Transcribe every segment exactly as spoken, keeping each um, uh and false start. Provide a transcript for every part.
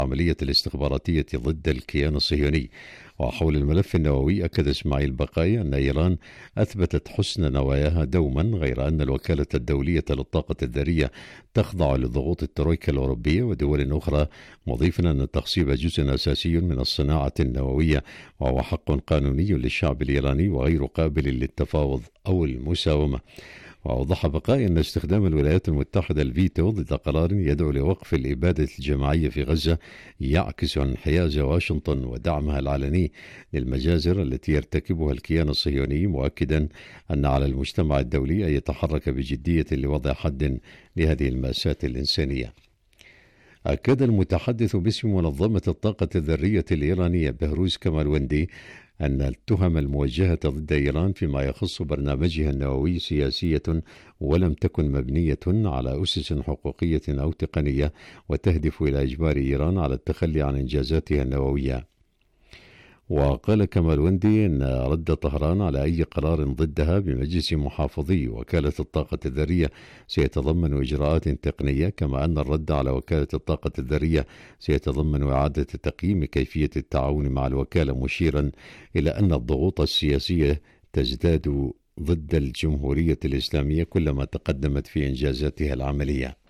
العملية الاستخباراتية ضد الكيان الصهيوني. وحول الملف النووي أكد إسماعيل بقاي أن إيران أثبتت حسن نواياها دوما، غير أن الوكالة الدولية للطاقة الذرية تخضع لضغوط الترويكا الأوروبية ودول أخرى، مضيفا أن التخصيب جزء أساسي من الصناعة النووية وهو حق قانوني للشعب الإيراني وغير قابل للتفاوض أو المساومة. وأوضح بقاء أن استخدام الولايات المتحدة الفيتو ضد قرار يدعو لوقف الإبادة الجماعية في غزة يعكس انحياز واشنطن ودعمها العلني للمجازر التي يرتكبها الكيان الصهيوني، مؤكدا أن على المجتمع الدولي أن يتحرك بجدية لوضع حد لهذه المأساة الإنسانية. أكد المتحدث باسم منظمة الطاقة الذرية الإيرانية بهروز كمالوندي أن التهم الموجهة ضد إيران فيما يخص برنامجها النووي سياسية ولم تكن مبنية على أسس حقوقية أو تقنية، وتهدف إلى إجبار إيران على التخلي عن إنجازاتها النووية. وقال كمالوندي أن رد طهران على أي قرار ضدها بمجلس محافظي وكالة الطاقة الذرية سيتضمن إجراءات تقنية، كما أن الرد على وكالة الطاقة الذرية سيتضمن إعادة تقييم كيفية التعاون مع الوكالة، مشيرا إلى أن الضغوط السياسية تزداد ضد الجمهورية الإسلامية كلما تقدمت في إنجازاتها العملية.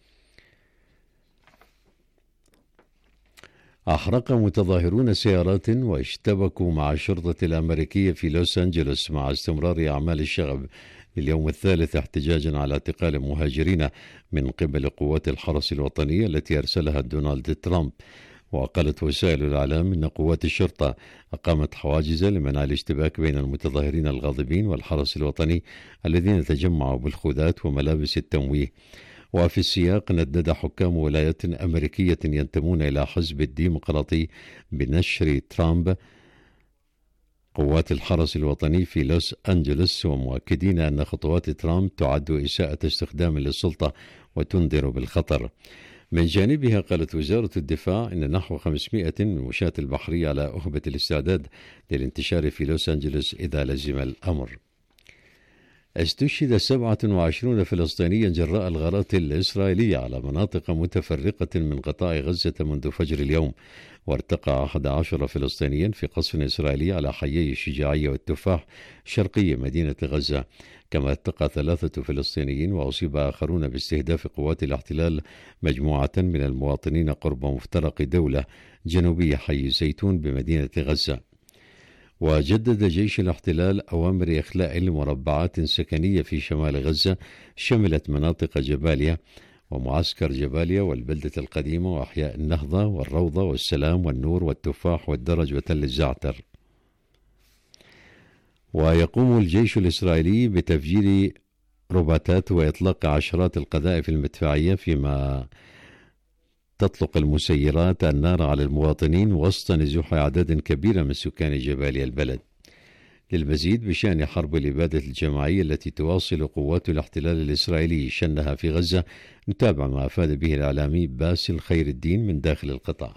أحرق متظاهرون سيارات واشتبكوا مع الشرطة الأمريكية في لوس أنجلوس مع استمرار أعمال الشغب لليوم الثالث احتجاجا على اعتقال مهاجرين من قبل قوات الحرس الوطني التي أرسلها دونالد ترامب. وقالت وسائل الإعلام أن قوات الشرطة أقامت حواجز لمنع الاشتباك بين المتظاهرين الغاضبين والحرس الوطني الذين تجمعوا بالخوذات وملابس التمويه. وفي السياق ندد حكام ولايات أمريكية ينتمون إلى حزب الديمقراطي بنشر ترامب قوات الحرس الوطني في لوس أنجلوس، ومؤكدين أن خطوات ترامب تعد إساءة استخدام للسلطة وتنذر بالخطر. من جانبها قالت وزارة الدفاع إن نحو خمسمائة من المشاة البحرية على أهبة الاستعداد للانتشار في لوس أنجلوس إذا لزم الأمر. استشهد سبعة وعشرين فلسطينيا جراء الغارات الإسرائيلية على مناطق متفرقة من قطاع غزة منذ فجر اليوم، وارتقى أحد عشر فلسطينيا في قصف إسرائيلي على حيي الشجاعية والتفاح شرقي مدينة غزة، كما ارتقى ثلاثة فلسطينيين وأصيب آخرون باستهداف قوات الاحتلال مجموعة من المواطنين قرب مفترق دولة جنوبي حي زيتون بمدينة غزة. وجدد جيش الاحتلال أوامر إخلاء لمربعات سكنية في شمال غزة شملت مناطق جباليا ومعسكر جباليا والبلدة القديمة وأحياء النهضة والروضة والسلام والنور والتفاح والدرج وتل الزعتر. ويقوم الجيش الإسرائيلي بتفجير رباطات وإطلاق عشرات القذائف المدفعية، فيما تطلق المسيرات النار على المواطنين وسط نزوح أعداد كبيرة من سكان جباليا البلد. للمزيد بشأن حرب الإبادة الجماعية التي تواصل قوات الاحتلال الإسرائيلي شنها في غزة، نتابع ما أفاد به الإعلامي باسل خير الدين من داخل القطاع.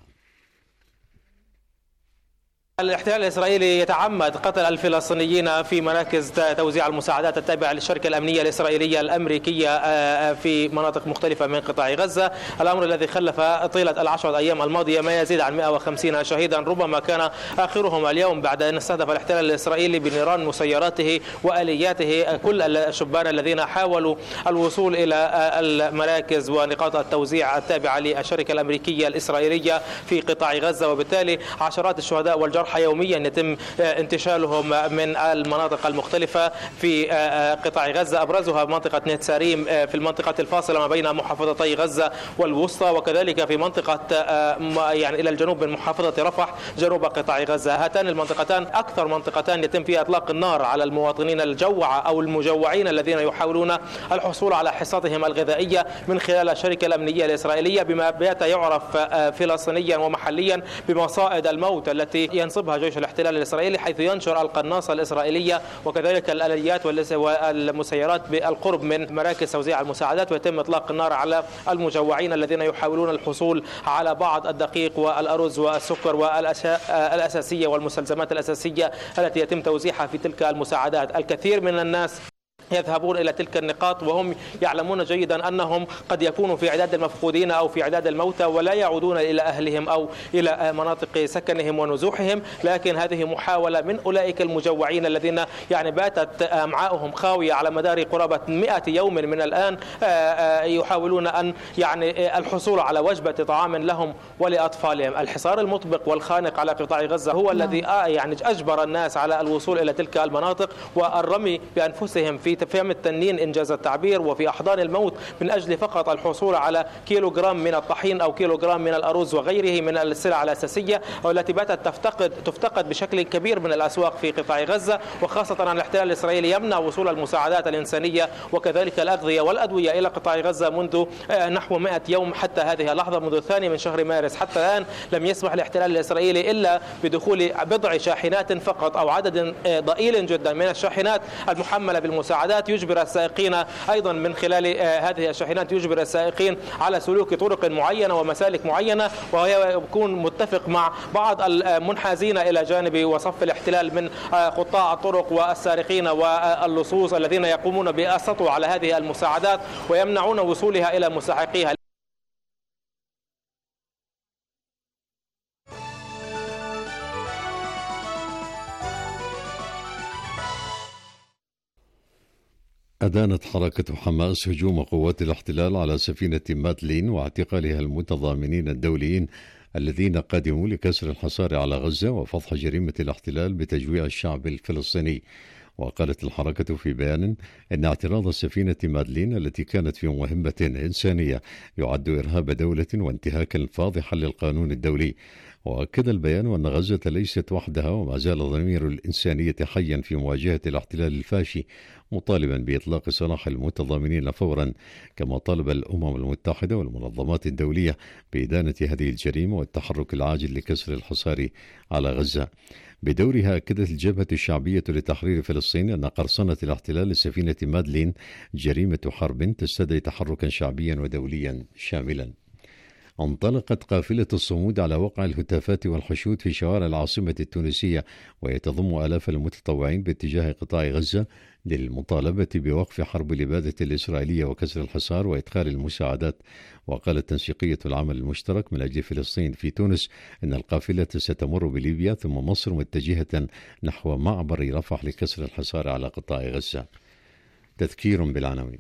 الاحتلال الإسرائيلي يتعمد قتل الفلسطينيين في مراكز توزيع المساعدات التابعة للشركة الأمنية الإسرائيلية الأمريكية في مناطق مختلفة من قطاع غزة، الأمر الذي خلف طيلة العشرة أيام الماضية ما يزيد عن مئة وخمسين شهيدا، ربما كان آخرهم اليوم بعد أن استهدف الاحتلال الإسرائيلي بنيران مسيراته وآلياته كل الشبان الذين حاولوا الوصول إلى المراكز ونقاط التوزيع التابعة للشركة الأمريكية الإسرائيلية في قطاع غزة، وبالتالي عشرات الشهداء والجرحى يوميا يتم انتشالهم من المناطق المختلفة في قطاع غزة، أبرزها منطقة نتساريم في المنطقة الفاصلة ما بين محافظتي غزة والوسطى، وكذلك في منطقة يعني إلى الجنوب من محافظة رفح جنوب قطاع غزة. هاتان المنطقتان أكثر منطقتان يتم فيها إطلاق النار على المواطنين الجوعى أو المجوعين الذين يحاولون الحصول على حصتهم الغذائية من خلال الشركة الأمنية الإسرائيلية بما بات يعرف فلسطينيا ومحليا بمصائد الموت التي ينصب جيش الاحتلال الإسرائيلي، حيث ينشر القناصة الإسرائيلية وكذلك الآليات والمسيرات بالقرب من مراكز توزيع المساعدات، ويتم إطلاق النار على المجوعين الذين يحاولون الحصول على بعض الدقيق والأرز والسكر والأشياء الأساسية والمستلزمات الأساسية التي يتم توزيعها في تلك المساعدات. الكثير من الناس يذهبون إلى تلك النقاط وهم يعلمون جيدا أنهم قد يكونوا في عداد المفقودين أو في عداد الموتى ولا يعودون إلى أهلهم أو إلى مناطق سكنهم ونزوحهم. لكن هذه محاولة من أولئك المجوعين الذين يعني باتت أمعاؤهم خاوية على مدار قرابة مئة يوم من الآن، يحاولون أن يعني الحصول على وجبة طعام لهم ولأطفالهم. الحصار المطبق والخانق على قطاع غزة هو الذي يعني أجبر الناس على الوصول إلى تلك المناطق والرمي بأنفسهم في تفهم التنين إنجاز التعبير وفي أحضان الموت من أجل فقط الحصول على كيلوغرام من الطحين أو كيلوغرام من الأرز وغيره من السلع الأساسية والتي باتت تفتقد تفتقد بشكل كبير من الأسواق في قطاع غزة، وخاصة أن الاحتلال الإسرائيلي يمنع وصول المساعدات الإنسانية وكذلك الأغذية والأدوية إلى قطاع غزة منذ نحو مئة يوم حتى هذه اللحظة، منذ الثاني من شهر مارس حتى الآن لم يسمح الاحتلال الإسرائيلي إلا بدخول بضع شاحنات فقط أو عدد ضئيل جدا من الشاحنات المحملة بالمساعدات يجبر السائقين أيضا من خلال هذه الشاحنات يجبر السائقين على سلوك طرق معينة ومسالك معينة، ويكون متفق مع بعض المنحازين إلى جانب وصف الاحتلال من قطاع الطرق والسارقين واللصوص الذين يقومون بالسطو على هذه المساعدات ويمنعون وصولها إلى مستحقيها. أدانت حركة حماس هجوم قوات الاحتلال على سفينة مادلين واعتقالها المتضامنين الدوليين الذين قدموا لكسر الحصار على غزة وفضح جريمة الاحتلال بتجويع الشعب الفلسطيني. وقالت الحركة في بيان إن اعتراض السفينة مادلين التي كانت في مهمة إنسانية يعد إرهاب دولة وانتهاكا فاضحا للقانون الدولي. وأكد البيان أن غزة ليست وحدها وما زال ضمير الإنسانية حيا في مواجهة الاحتلال الفاشي، مطالبا بإطلاق سراح المتضامنين فورا، كما طالب الأمم المتحدة والمنظمات الدولية بإدانة هذه الجريمة والتحرك العاجل لكسر الحصار على غزة. بدورها أكدت الجبهة الشعبية لتحرير فلسطين أن قرصنة الاحتلال لسفينة مادلين جريمة حرب تستدعي تحركا شعبيا ودوليا شاملا. انطلقت قافلة الصمود على وقع الهتافات والحشود في شوارع العاصمة التونسية، وهي تضم آلاف المتطوعين باتجاه قطاع غزة للمطالبة بوقف حرب الإبادة الإسرائيلية وكسر الحصار وإدخال المساعدات. وقالت تنسيقية العمل المشترك من أجل فلسطين في تونس أن القافلة ستمر بليبيا ثم مصر متجهة نحو معبر رفح لكسر الحصار على قطاع غزة. تذكير بالعناوين.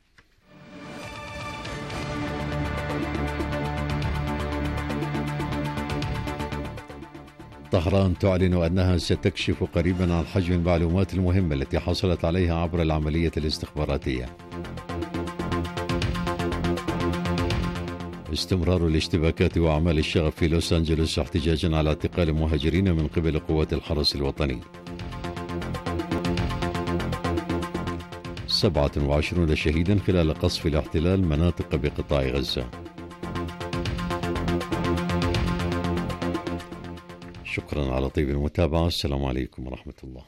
طهران تعلن أنها ستكشف قريبا عن حجم المعلومات المهمة التي حصلت عليها عبر العملية الاستخباراتية. استمرار الاشتباكات وأعمال الشغب في لوس أنجلوس احتجاجا على اعتقال مهاجرين من قبل قوات الحرس الوطني. سبعة وعشرون شهيدا خلال قصف الاحتلال مناطق بقطاع غزة. شكرا على طيب المتابعة. السلام عليكم ورحمة الله.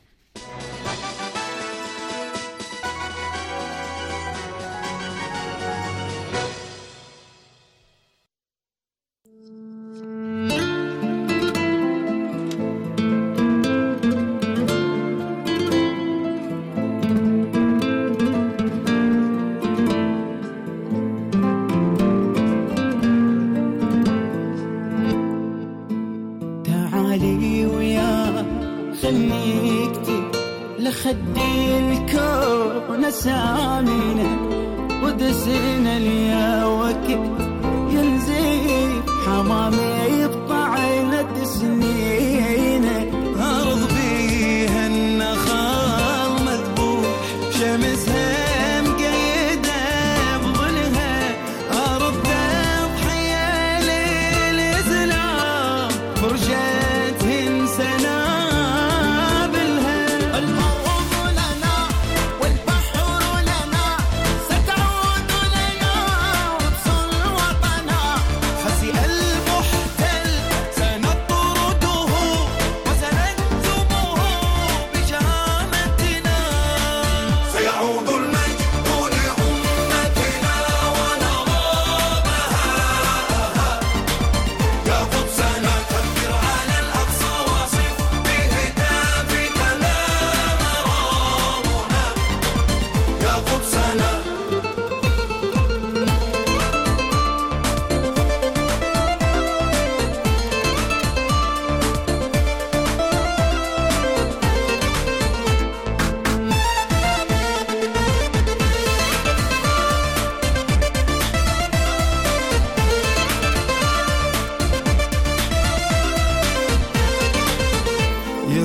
لخدي الكون سامينا ودسنا ليا وقت ينزيف حمامي بطعنة سنينه أرض بيها النخال مذبوح شمسها مقيدة بظلها أرض تضحية للإسلام فرجتهن سنة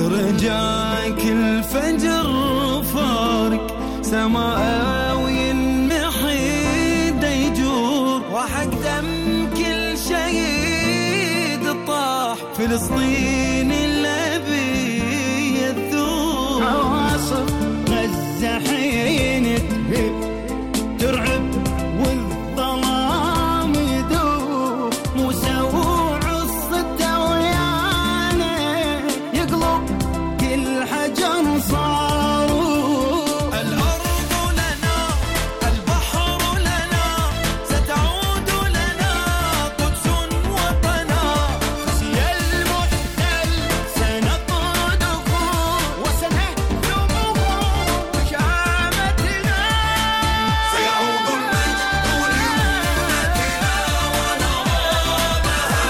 ورجعك الفجر فارق سماوي محيد يجور وحق دم كل شهيد طاح فلسطين الذي يذوب عواصف غزة حين تهب ترعب والظلام يدوب موسى وعصته ويانا يقلب كل حجر صاروخ الأرض لنا البحر لنا ستعود لنا قدس وطنا خزي المحتل سنطرده وسنهزمه بشهامتنا سيعود المجد لأمتنا ونرامها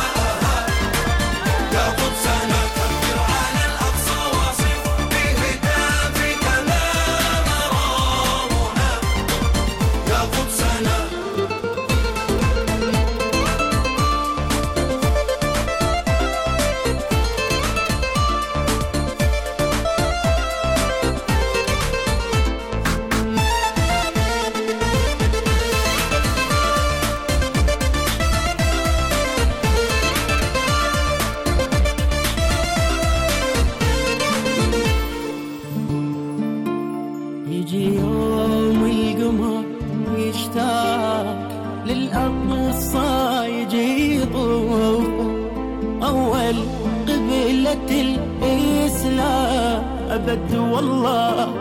يا قدسنا كبر على الأقصى واصف بهتافك ما مرامنا يا قدسنا يجي يوم القمر يشتاق للأقصى يجي يطوف أول قبلة الإسلام أبد والله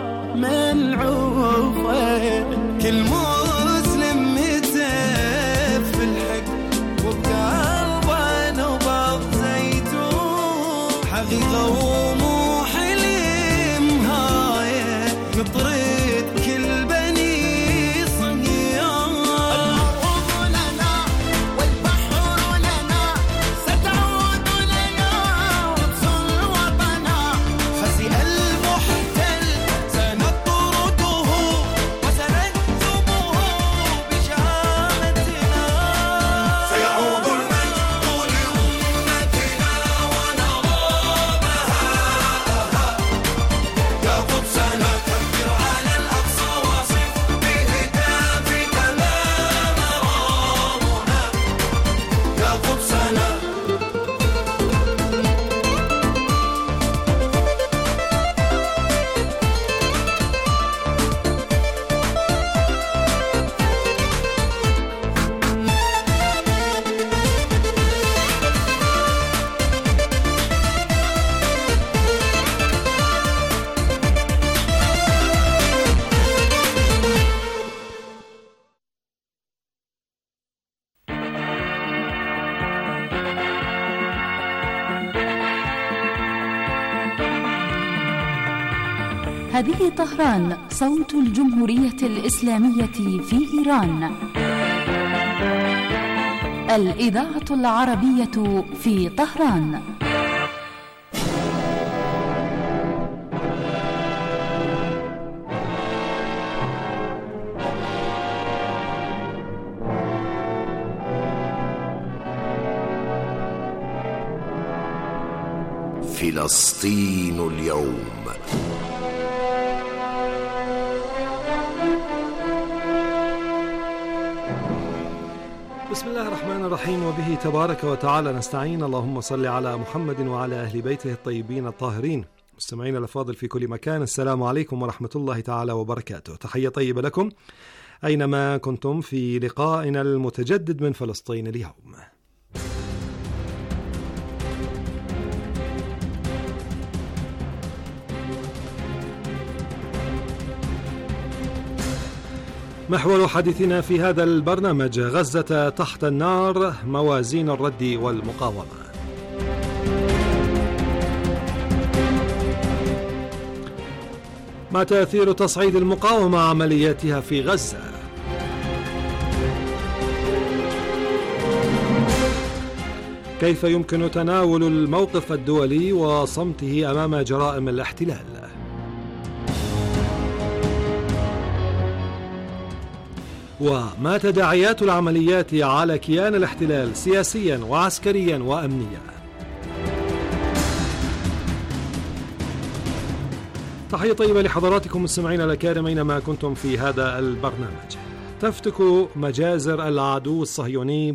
منعوفة كل مسلم متف في الحق وبقلبه نبض زيتون حقيقة ومو حلم هاي نطرد كل بني صهيون الأرض لنا والبحر لنا ستعود لنا قدس وطنا خزي المحتل سنطرده وسنهزمه بشهامتنا سيعود المجد لأمتنا ونرامها يا قدسنا كبر على الأقصى واصف بهتافك ما مرامنا يا قدسنا هذه طهران صوت الجمهورية الإسلامية في إيران. الإذاعة العربية في طهران. فلسطين اليوم. بسم الله الرحمن الرحيم، وبه تبارك وتعالى نستعين. اللهم صل على محمد وعلى أهل بيته الطيبين الطاهرين. مستمعين الأفاضل في كل مكان، السلام عليكم ورحمة الله تعالى وبركاته. تحية طيبة لكم أينما كنتم في لقائنا المتجدد من فلسطين اليوم. محور حديثنا في هذا البرنامج: غزة تحت النار، موازين الرد والمقاومة. ما تأثير تصعيد المقاومة عملياتها في غزة؟ كيف يمكن تناول الموقف الدولي وصمته أمام جرائم الاحتلال؟ وما تداعيات العمليات على كيان الاحتلال سياسيا وعسكريا وأمنيا؟ تحية طيبة لحضراتكم مستمعينا الأكارم أينما كنتم في هذا البرنامج. تفتك مجازر العدو الصهيوني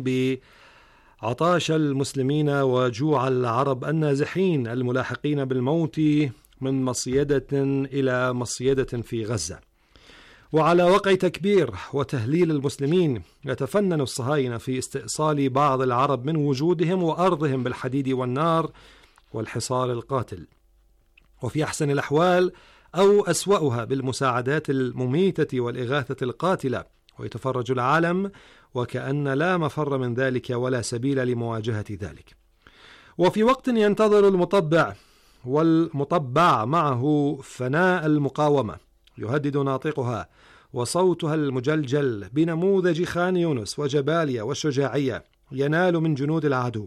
بعطاش المسلمين وجوع العرب النازحين الملاحقين بالموت من مصيدة إلى مصيدة في غزة. وعلى وقع تكبير وتهليل المسلمين يتفنن الصهاينة في استئصال بعض العرب من وجودهم وأرضهم بالحديد والنار والحصار القاتل، وفي أحسن الأحوال أو أسوأها بالمساعدات المميتة والإغاثة القاتلة، ويتفرج العالم وكأن لا مفر من ذلك ولا سبيل لمواجهة ذلك. وفي وقت ينتظر المطبع والمطبع معه فناء المقاومة، يهدد ناطقها وصوتها المجلجل بنموذج خان يونس وجباليا والشجاعية ينال من جنود العدو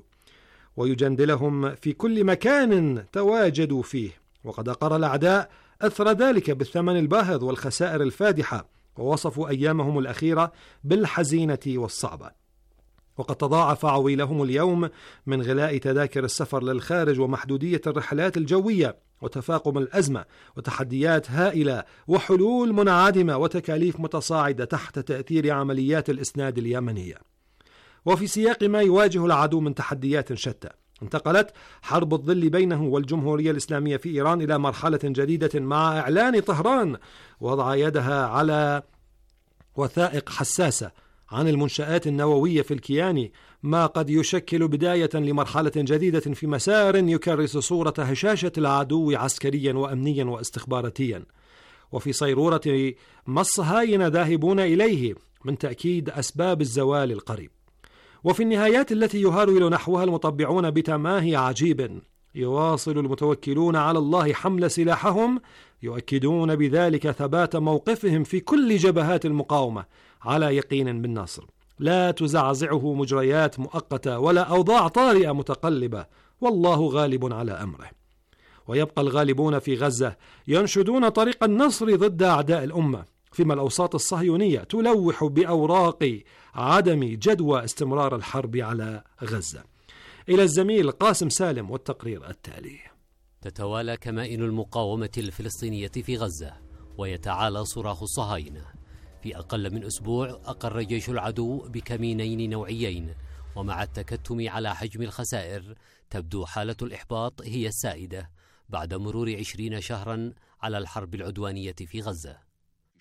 ويجندلهم في كل مكان تواجدوا فيه. وقد أقر الأعداء أثر ذلك بالثمن الباهظ والخسائر الفادحة، ووصفوا أيامهم الأخيرة بالحزينة والصعبة. وقد تضاعف عويلهم اليوم من غلاء تذاكر السفر للخارج ومحدودية الرحلات الجوية وتفاقم الأزمة وتحديات هائلة وحلول منعدمة وتكاليف متصاعدة تحت تأثير عمليات الإسناد اليمنية. وفي سياق ما يواجه العدو من تحديات شتى، انتقلت حرب الظل بينه والجمهورية الإسلامية في إيران إلى مرحلة جديدة مع إعلان طهران وضع يدها على وثائق حساسة عن المنشآت النووية في الكيان، ما قد يشكل بداية لمرحلة جديدة في مسار يكرس صورة هشاشة العدو عسكريا وأمنيا واستخباراتيا، وفي صيرورة ما الصهاينة ذاهبون إليه من تأكيد أسباب الزوال القريب. وفي النهايات التي يهرول نحوها المطبعون بتماهي عجيب، يواصل المتوكلون على الله حمل سلاحهم، يؤكدون بذلك ثبات موقفهم في كل جبهات المقاومة على يقين بالنصر، لا تزعزعه مجريات مؤقتة ولا أوضاع طارئة متقلبة، والله غالب على أمره. ويبقى الغالبون في غزة ينشدون طريق النصر ضد أعداء الأمة، فيما الأوساط الصهيونية تلوح بأوراق عدم جدوى استمرار الحرب على غزة. إلى الزميل قاسم سالم والتقرير التالي. تتوالى كمائن المقاومة الفلسطينية في غزة ويتعالى صراخ الصهاينة. في أقل من أسبوع أقر جيش العدو بكمينين نوعيين، ومع التكتم على حجم الخسائر تبدو حالة الإحباط هي السائدة بعد مرور عشرين شهرا على الحرب العدوانية في غزة.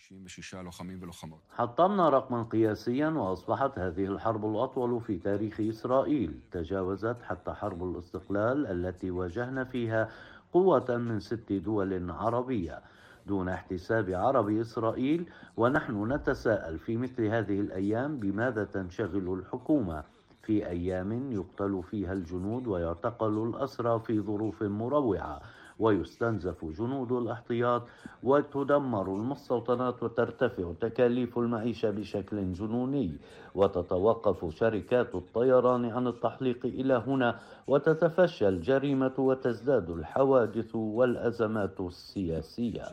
حطمنا رقما قياسيا وأصبحت هذه الحرب الأطول في تاريخ إسرائيل، تجاوزت حتى حرب الاستقلال التي واجهنا فيها قوة من ست دول عربية دون احتساب عرب إسرائيل. ونحن نتساءل في مثل هذه الأيام بماذا تنشغل الحكومة في أيام يقتل فيها الجنود ويعتقل الأسرى في ظروف مروعة ويستنزف جنود الاحتياط وتدمر المستوطنات وترتفع تكاليف المعيشة بشكل جنوني وتتوقف شركات الطيران عن التحليق إلى هنا وتتفشى الجريمة وتزداد الحوادث والأزمات السياسية.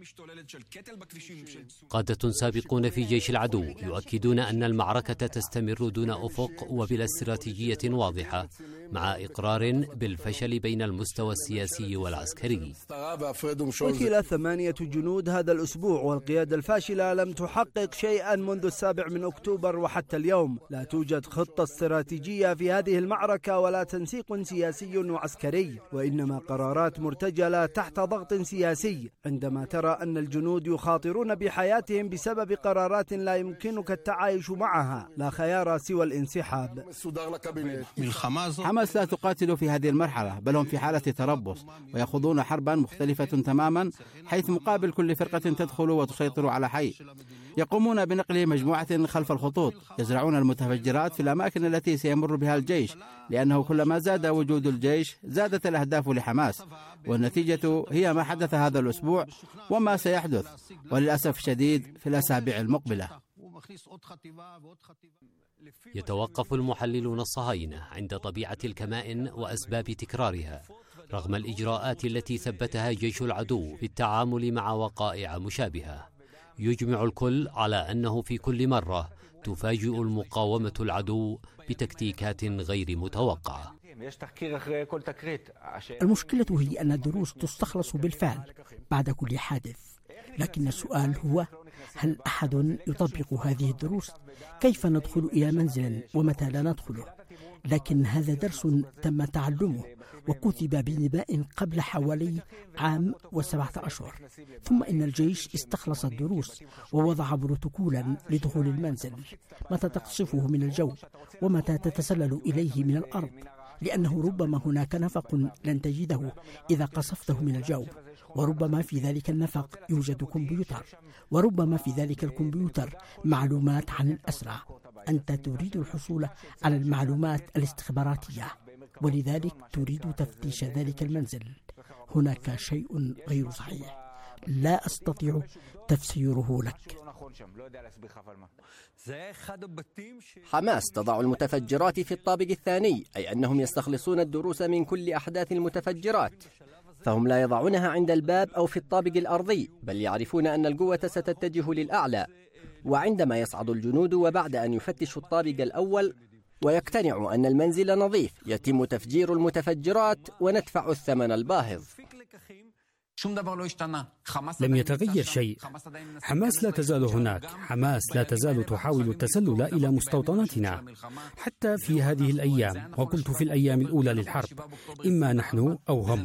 قادة سابقون في جيش العدو يؤكدون أن المعركة تستمر دون أفق وبلا استراتيجية واضحة، مع إقرار بالفشل بين المستوى السياسي والعسكري. قتل ثمانية جنود هذا الأسبوع، والقيادة الفاشلة لم تحقق شيئا منذ السابع من أكتوبر وحتى اليوم. لا توجد خطة استراتيجية في هذه المعركة ولا تنسيق سياسي وعسكري، وإنما قرارات مرتجلة تحت ضغط سياسي. عندما ترى أن الجنود يخاطرون بحياتهم بسبب قرارات لا يمكنك التعايش معها، لا خيار سوى الانسحاب. حماس لا تقاتل في هذه المرحلة، بل هم في حالة تربص ويخوضون حربا مختلفة تماما، حيث مقابل كل فرقة تدخل وتسيطر على حي يقومون بنقل مجموعة خلف الخطوط، يزرعون المتفجرات في الأماكن التي سيمر بها الجيش، لأنه كلما زاد وجود الجيش زادت الأهداف لحماس، والنتيجة هي ما حدث هذا الأسبوع وما سيحدث وللأسف الشديد في الأسابيع المقبلة. يتوقف المحللون الصهاينة عند طبيعة الكمائن وأسباب تكرارها، رغم الإجراءات التي ثبتها جيش العدو في التعامل مع وقائع مشابهة. يجمع الكل على أنه في كل مرة تفاجئ المقاومة العدو بتكتيكات غير متوقعة. المشكلة هي أن الدروس تستخلص بالفعل بعد كل حادث، لكن السؤال هو: هل أحد يطبق هذه الدروس؟ كيف ندخل إلى منزل ومتى لا ندخله؟ لكن هذا درس تم تعلمه وكتب بنباء قبل حوالي عام وسبعة أشهر، ثم إن الجيش استخلص الدروس ووضع بروتوكولا لدخول المنزل، متى تقصفه من الجو ومتى تتسلل إليه من الأرض، لأنه ربما هناك نفق لن تجده إذا قصفته من الجو، وربما في ذلك النفق يوجد كمبيوتر، وربما في ذلك الكمبيوتر معلومات عن الأسرى. أنت تريد الحصول على المعلومات الاستخباراتية، ولذلك تريد تفتيش ذلك المنزل. هناك شيء غير صحيح، لا أستطيع تفسيره لك. حماس تضع المتفجرات في الطابق الثاني، أي أنهم يستخلصون الدروس من كل أحداث المتفجرات، فهم لا يضعونها عند الباب أو في الطابق الأرضي، بل يعرفون أن القوة ستتجه للأعلى. وعندما يصعد الجنود وبعد أن يفتشوا الطابق الأول ويقتنعوا أن المنزل نظيف، يتم تفجير المتفجرات وندفع الثمن الباهظ. لم يتغير شيء. حماس لا تزال هناك، حماس لا تزال تحاول التسلل إلى مستوطناتنا حتى في هذه الأيام، وقلت في الأيام الأولى للحرب: إما نحن أو هم.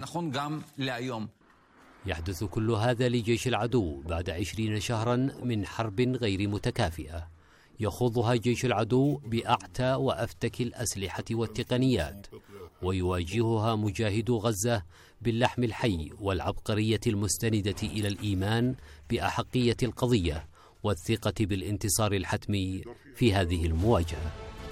يحدث كل هذا لجيش العدو بعد عشرين شهرا من حرب غير متكافئة يخوضها جيش العدو بأعتى وأفتك الأسلحة والتقنيات، ويواجهها مجاهدو غزة باللحم الحي والعبقرية المستندة إلى الإيمان بأحقية القضية والثقة بالانتصار الحتمي في هذه المواجهة.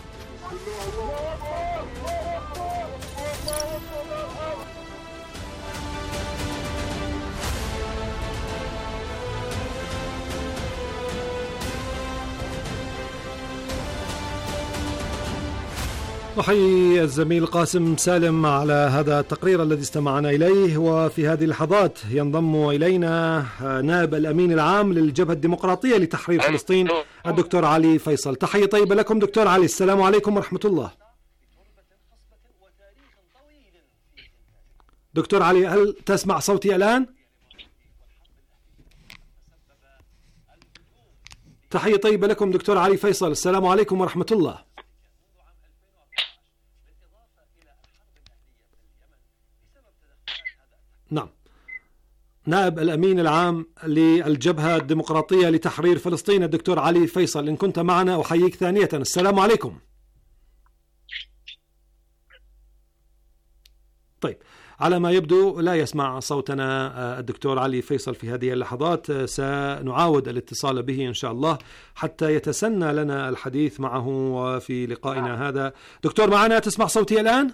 أحيي الزميل قاسم سالم على هذا التقرير الذي استمعنا إليه. وفي هذه اللحظات ينضم إلينا نائب الأمين العام للجبهة الديمقراطية لتحرير فلسطين الدكتور علي فيصل. تحية طيبة لكم دكتور علي، السلام عليكم ورحمة الله. دكتور علي، هل تسمع صوتي الآن؟ تحية طيبة لكم دكتور علي فيصل، السلام عليكم ورحمة الله. نعم، نائب الأمين العام للجبهة الديمقراطية لتحرير فلسطين الدكتور علي فيصل، إن كنت معنا أحييك ثانية، السلام عليكم. طيب، على ما يبدو لا يسمع صوتنا الدكتور علي فيصل في هذه اللحظات، سنعاود الاتصال به إن شاء الله حتى يتسنى لنا الحديث معه في لقائنا هذا. دكتور معنا، تسمع صوتي الآن؟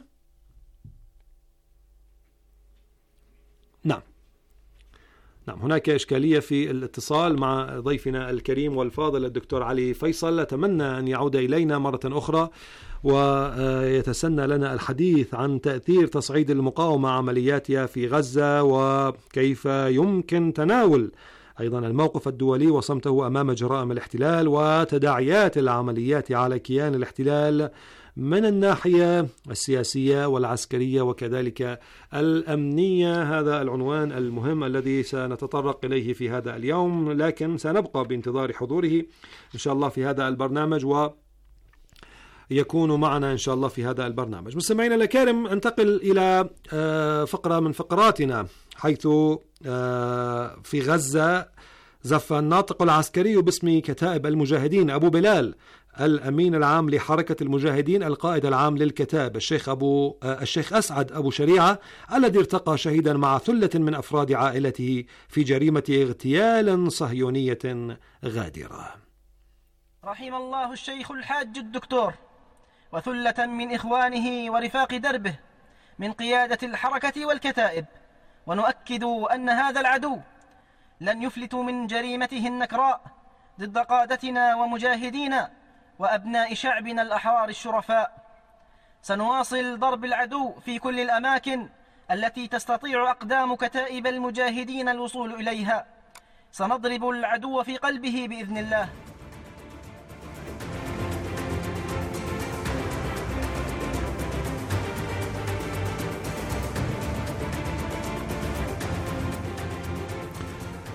نعم نعم هناك إشكالية في الاتصال مع ضيفنا الكريم والفاضل الدكتور علي فيصل. أتمنى أن يعود إلينا مرة أخرى ويتسنى لنا الحديث عن تأثير تصعيد المقاومة عملياتها في غزة، وكيف يمكن تناول أيضا الموقف الدولي وصمته أمام جرائم الاحتلال وتداعيات العمليات على كيان الاحتلال من الناحية السياسية والعسكرية وكذلك الأمنية. هذا العنوان المهم الذي سنتطرق إليه في هذا اليوم، لكن سنبقى بانتظار حضوره إن شاء الله في هذا البرنامج ويكون معنا إن شاء الله في هذا البرنامج. مستمعينا الكرام، انتقل إلى فقرة من فقراتنا، حيث في غزة زف الناطق العسكري باسم كتائب المجاهدين أبو بلال الأمين العام لحركة المجاهدين القائد العام للكتائب الشيخ أبو الشيخ أسعد أبو شريعة، الذي ارتقى شهيدا مع ثلة من أفراد عائلته في جريمة اغتيال صهيونية غادرة. رحم الله الشيخ الحاج الدكتور وثلة من إخوانه ورفاق دربه من قيادة الحركة والكتائب، ونؤكد أن هذا العدو لن يفلتوا من جريمته النكراء ضد قادتنا ومجاهدينا وأبناء شعبنا الأحرار الشرفاء. سنواصل ضرب العدو في كل الأماكن التي تستطيع أقدام كتائب المجاهدين الوصول إليها. سنضرب العدو في قلبه بإذن الله.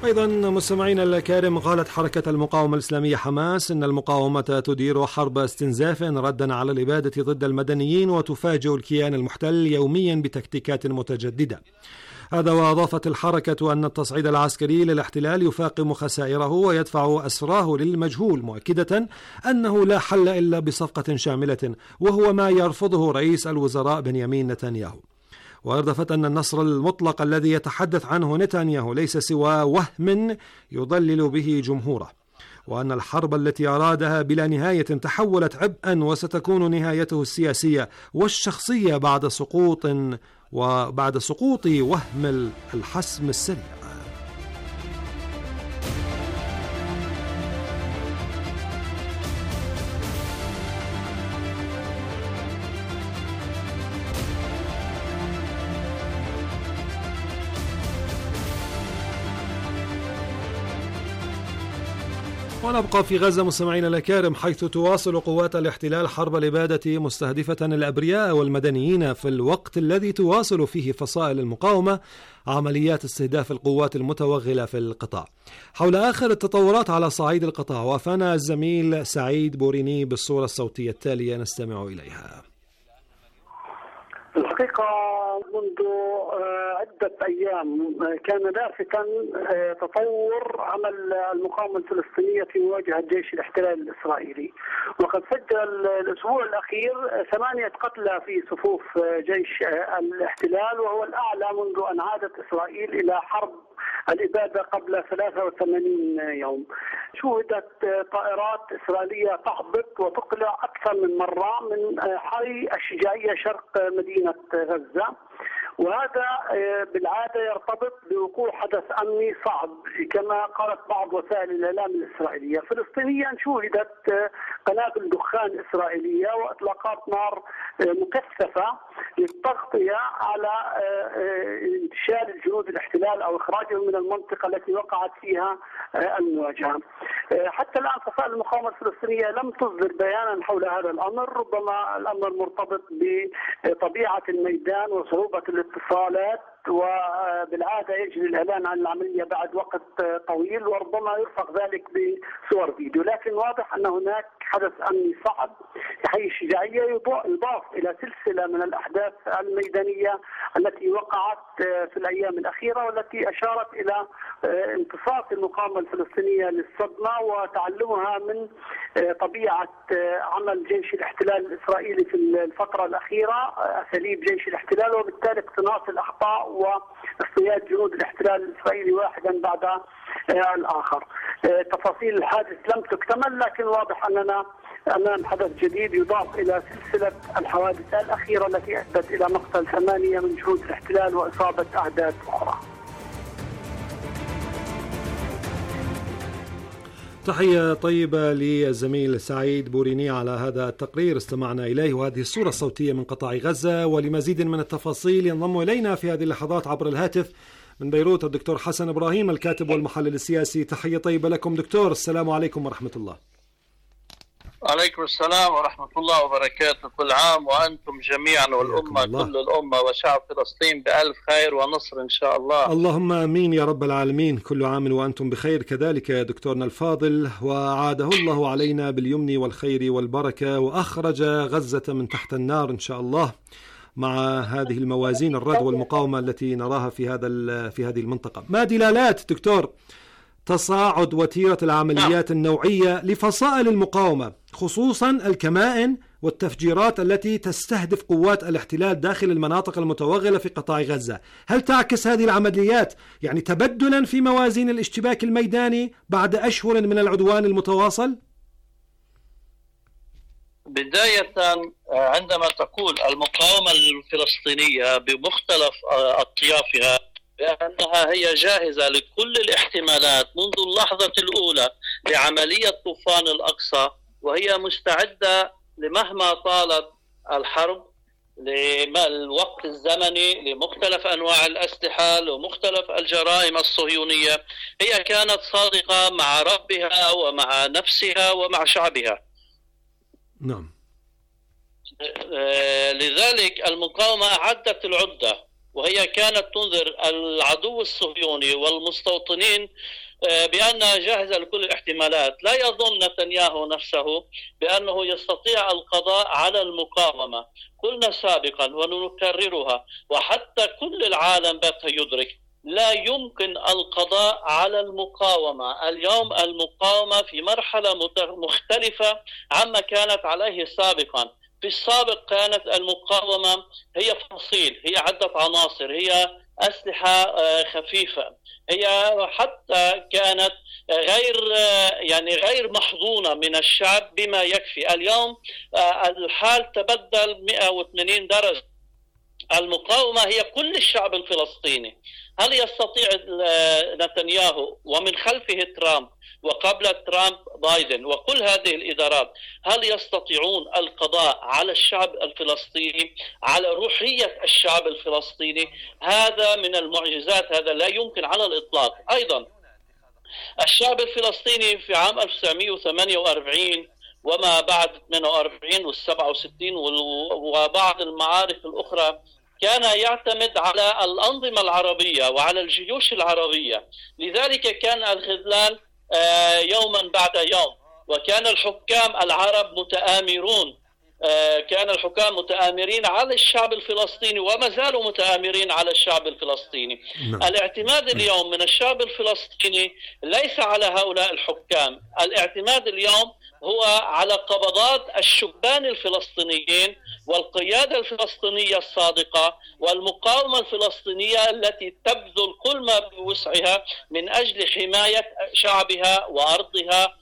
أيضا مستمعينا الكرام، قالت حركة المقاومة الإسلامية حماس إن المقاومة تدير حرب استنزاف ردا على الإبادة ضد المدنيين وتفاجئ الكيان المحتل يوميا بتكتيكات متجددة. هذا وأضافت الحركة أن التصعيد العسكري للاحتلال يفاقم خسائره ويدفع أسراه للمجهول، مؤكدة أنه لا حل إلا بصفقة شاملة، وهو ما يرفضه رئيس الوزراء بنيامين نتنياهو. وأضافت أن النصر المطلق الذي يتحدث عنه نتنياهو ليس سوى وهم يضلل به جمهوره، وأن الحرب التي أرادها بلا نهاية تحولت عبئا وستكون نهايته السياسية والشخصية بعد سقوط وبعد سقوط وهم الحسم السريع. ونبقى في غزة مستمعينا الأكارم، حيث تواصل قوات الاحتلال حرب الإبادة مستهدفة الأبرياء والمدنيين في الوقت الذي تواصل فيه فصائل المقاومة عمليات استهداف القوات المتوغلة في القطاع. حول آخر التطورات على صعيد القطاع وافانا الزميل سعيد بوريني بالصورة الصوتية التالية نستمع إليها. الحقيقة منذ عدة أيام كان لافتا تطور عمل المقاومة الفلسطينية في مواجهة جيش الاحتلال الإسرائيلي، وقد سجل الأسبوع الأخير ثمانية قتلى في صفوف جيش الاحتلال، وهو الأعلى منذ أن عادت إسرائيل إلى حرب الإبادة قبل ثلاثة وثمانين يوم. شوهدت طائرات إسرائيلية تهبط وتقلع أكثر من مرة من حي الشجاعية شرق مدينة غزة، وهذا بالعادة يرتبط بوقوع حدث أمني صعب كما قالت بعض وسائل الإعلام الإسرائيلية. فلسطينيا شوهدت قنابل دخان إسرائيلية وإطلاقات نار مكثفة للتغطية على انتشال الجنود الاحتلال أو إخراجهم من المنطقة التي وقعت فيها المواجهة. حتى الآن فصائل المقاومة الفلسطينية لم تصدر بيانا حول هذا الأمر، ربما الأمر مرتبط بطبيعة الميدان وصعوبة الاتصالات، وبالعادة يجري الإعلان عن العملية بعد وقت طويل وربما يرفق ذلك بصور فيديو، لكن واضح أن هناك حدث أمني صعب في حي الشجاعية يضاف إلى سلسلة من الأحداث الميدانية التي وقعت في الأيام الأخيرة والتي أشارت إلى امتصاص المقاومة الفلسطينية للصدمة وتعلمها من طبيعة عمل جيش الاحتلال الإسرائيلي في الفترة الأخيرة، أساليب جيش الاحتلال، وبالتالي اقتناص الأخطاء واصطياد جنود الاحتلال الإسرائيلي واحدا بعد الآخر. تفاصيل الحادث لم تكتمل، لكن واضح أننا أمام حدث جديد يضاف إلى سلسلة الحوادث الأخيرة التي أدت إلى مقتل ثمانية من جنود الاحتلال وإصابة أعداد أخرى. تحية طيبة للزميل سعيد بوريني على هذا التقرير استمعنا إليه وهذه الصورة الصوتية من قطاع غزة. ولمزيد من التفاصيل ينضم إلينا في هذه اللحظات عبر الهاتف من بيروت الدكتور حسن إبراهيم الكاتب والمحلل السياسي. تحية طيبة لكم دكتور، السلام عليكم ورحمة الله. عليكم السلام ورحمة الله وبركاته. كل عام وأنتم جميعا والأمة كل الأمة وشعب فلسطين بألف خير ونصر إن شاء الله. اللهم آمين يا رب العالمين. كل عام وأنتم بخير كذلك يا دكتورنا الفاضل، وعاده الله علينا باليمن والخير والبركة وأخرج غزة من تحت النار إن شاء الله مع هذه الموازين الرد والمقاومة التي نراها في هذا في هذه المنطقة. ما دلالات دكتور تصاعد وتيرة العمليات النوعية لفصائل المقاومة خصوصا الكمائن والتفجيرات التي تستهدف قوات الاحتلال داخل المناطق المتوغلة في قطاع غزة؟ هل تعكس هذه العمليات يعني تبدلا في موازين الاشتباك الميداني بعد أشهر من العدوان المتواصل؟ بداية عندما تقول المقاومة الفلسطينية بمختلف أطيافها بأنها هي جاهزة لكل الاحتمالات منذ اللحظة الأولى لعملية طوفان الأقصى، وهي مستعدة لمهما طالت الحرب، للوقت الزمني، لمختلف أنواع الأسلحة ومختلف الجرائم الصهيونية، هي كانت صادقة مع ربها ومع نفسها ومع شعبها. نعم. لذلك المقاومة أعدت العدة وهي كانت تنذر العدو الصهيوني والمستوطنين بأنها جاهزة لكل الاحتمالات. لا يظن نتنياهو نفسه بأنه يستطيع القضاء على المقاومة. قلنا سابقا ونكررها وحتى كل العالم بات يدرك، لا يمكن القضاء على المقاومة. اليوم المقاومة في مرحلة مختلفة عما كانت عليه سابقا. في السابق كانت المقاومة هي فصيل، هي عدة عناصر، هي أسلحة خفيفة، هي حتى كانت غير يعني غير محضونة من الشعب بما يكفي. اليوم الحال تبدل مئة وثمانين درجة. المقاومة هي كل الشعب الفلسطيني. هل يستطيع نتنياهو ومن خلفه ترامب وقبل ترامب بايدن وكل هذه الإدارات، هل يستطيعون القضاء على الشعب الفلسطيني، على روحية الشعب الفلسطيني؟ هذا من المعجزات، هذا لا يمكن على الإطلاق. أيضا الشعب الفلسطيني في عام ألف وتسعمئة وثمانية وأربعين وما بعد ثمانية وأربعين والسبعة وستين وبعض المعارك الأخرى كان يعتمد على الأنظمة العربية وعلى الجيوش العربية. لذلك كان الخذلان يوما بعد يوم، وكان الحكام العرب متآمرون، كان الحكام متآمرين على الشعب الفلسطيني وما زالوا متآمرين على الشعب الفلسطيني. الاعتماد اليوم من الشعب الفلسطيني ليس على هؤلاء الحكام، الاعتماد اليوم هو على قبضات الشبان الفلسطينيين والقيادة الفلسطينية الصادقة والمقاومة الفلسطينية التي تبذل كل ما بوسعها من أجل حماية شعبها وأرضها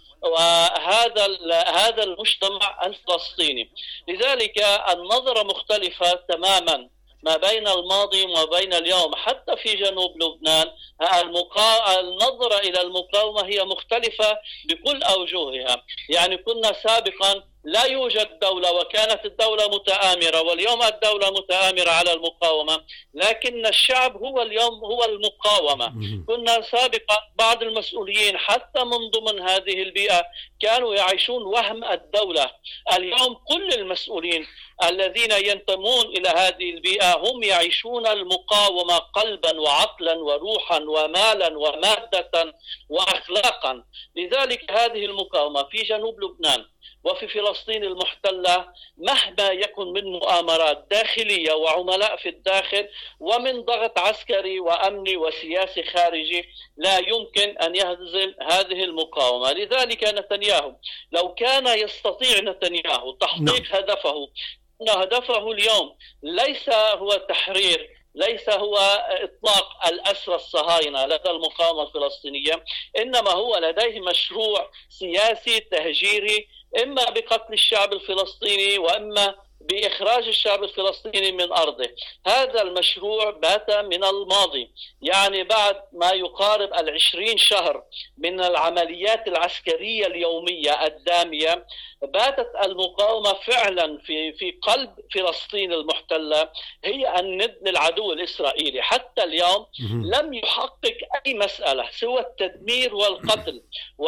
وهذا هذا المجتمع الفلسطيني. لذلك النظرة مختلفة تماما ما بين الماضي وما بين اليوم. حتى في جنوب لبنان المقا... النظرة إلى المقاومة هي مختلفة بكل أوجهها. يعني كنا سابقا لا يوجد دولة وكانت الدولة متآمرة، واليوم الدولة متآمرة على المقاومة، لكن الشعب هو اليوم هو المقاومة. كنا سابقا بعض المسؤولين حتى من ضمن هذه البيئة كانوا يعيشون وهم الدولة. اليوم كل المسؤولين الذين ينتمون إلى هذه البيئة هم يعيشون المقاومة قلبا وعقلا وروحا ومالا ومادة وأخلاقا. لذلك هذه المقاومة في جنوب لبنان وفي فلسطين المحتلة مهما يكن من مؤامرات داخلية وعملاء في الداخل ومن ضغط عسكري وأمني وسياسي خارجي لا يمكن أن يهزم هذه المقاومة. لذلك نتنياهو لو كان يستطيع نتنياهو تحقيق هدفه، أن هدفه اليوم ليس هو تحرير، ليس هو إطلاق الأسرى الصهاينة لدى المقاومة الفلسطينية، إنما هو لديه مشروع سياسي تهجيري، إما بقتل الشعب الفلسطيني وإما بإخراج الشعب الفلسطيني من أرضه. هذا المشروع بات من الماضي، يعني بعد ما يقارب العشرين شهر من العمليات العسكرية اليومية الدامية، باتت المقاومة فعلا في في قلب فلسطين المحتلة هي الند للعدو الإسرائيلي. حتى اليوم لم يحقق أي مسألة سوى التدمير والقتل و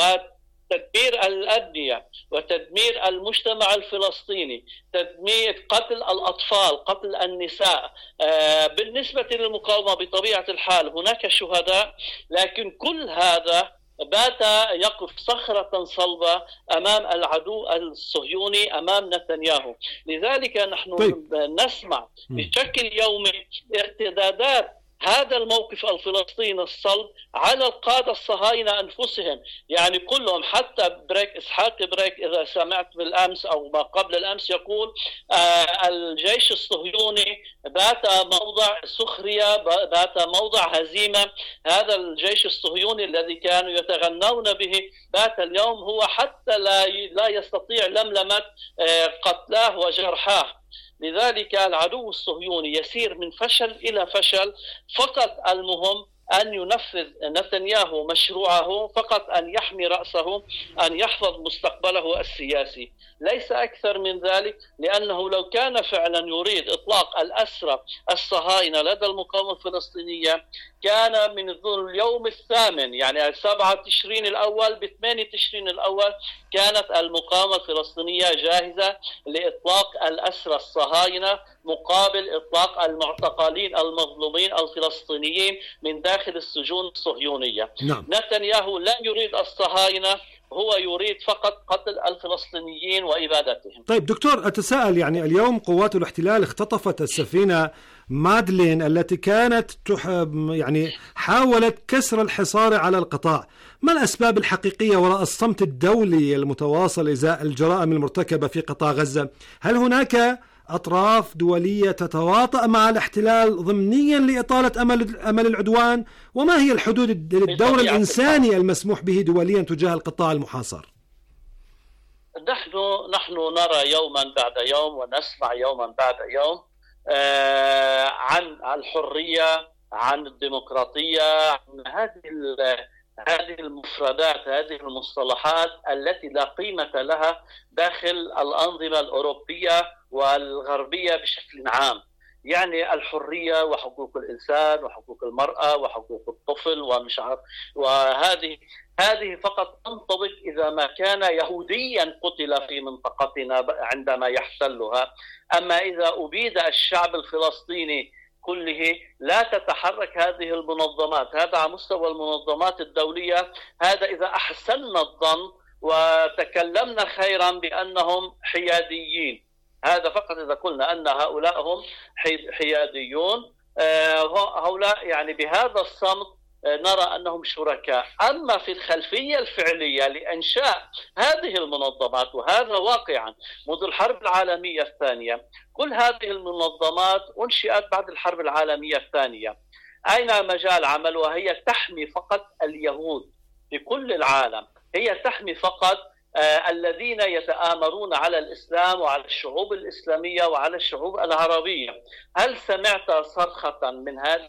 تدمير الأبنية وتدمير المجتمع الفلسطيني، تدمير قتل الأطفال، قتل النساء. آه بالنسبة للمقاومة بطبيعة الحال هناك شهداء، لكن كل هذا بات يقف صخرة صلبة أمام العدو الصهيوني، أمام نتنياهو. لذلك نحن طيب. نسمع بشكل يومي ارتدادات هذا الموقف الفلسطيني الصلب على القادة الصهاينة أنفسهم. يعني كلهم، حتى بريك إسحاق بريك إذا سمعت بالأمس أو ما قبل الأمس يقول آه الجيش الصهيوني بات موضع سخرية، بات موضع هزيمة. هذا الجيش الصهيوني الذي كانوا يتغنون به بات اليوم هو حتى لا لا يستطيع لملمة آه قتلاه وجرحاه. لذلك العدو الصهيوني يسير من فشل إلى فشل. فقط المهم أن ينفذ نتنياهو مشروعه، فقط أن يحمي رأسه، أن يحفظ مستقبله السياسي، ليس أكثر من ذلك. لأنه لو كان فعلا يريد إطلاق الأسرى الصهاينة لدى المقاومة الفلسطينية كان من اليوم الثامن، يعني سبعة تشرين الأول بثمانية تشرين الأول كانت المقاومة الفلسطينية جاهزة لإطلاق الأسرى الصهاينة مقابل إطلاق المعتقلين المظلومين الفلسطينيين من داخل السجون الصهيونية. نعم. نتنياهو لا يريد الصهاينة، هو يريد فقط قتل الفلسطينيين وإبادتهم. طيب دكتور، أتساءل يعني اليوم قوات الاحتلال اختطفت السفينة مادلين التي كانت تح... يعني حاولت كسر الحصار على القطاع. ما الأسباب الحقيقية وراء الصمت الدولي المتواصل إزاء الجرائم المرتكبة في قطاع غزة؟ هل هناك أطراف دولية تتواطأ مع الاحتلال ضمنيا لإطالة أمل أمل العدوان؟ وما هي الحدود الدور الإنساني المسموح به دوليا تجاه القطاع المحاصر؟ نحن نحن نرى يوما بعد يوم ونسمع يوما بعد يوم آه عن الحرية، عن الديمقراطية، عن هذه هذه المفردات، هذه المصطلحات التي لا قيمة لها داخل الأنظمة الأوروبية والغربية بشكل عام. يعني الحرية وحقوق الإنسان وحقوق المرأة وحقوق الطفل ومش عارف، وهذه هذه فقط تنطبق إذا ما كان يهوديا قتل في منطقتنا عندما يحتلها. أما إذا أبيد الشعب الفلسطيني كله لا تتحرك هذه المنظمات. هذا على مستوى المنظمات الدولية، هذا إذا أحسننا الظن وتكلمنا خيرا بأنهم حياديين، هذا فقط إذا قلنا أن هؤلاء هم حياديون. هؤلاء يعني بهذا الصمت نرى أنهم شركاء. أما في الخلفية الفعلية لإنشاء هذه المنظمات، وهذا واقعا منذ الحرب العالمية الثانية، كل هذه المنظمات أنشئت بعد الحرب العالمية الثانية. أين مجال عملها؟ هي تحمي فقط اليهود في كل العالم، هي تحمي فقط آه الذين يتآمرون على الإسلام وعلى الشعوب الإسلامية وعلى الشعوب العربية. هل سمعت صرخة من هذا؟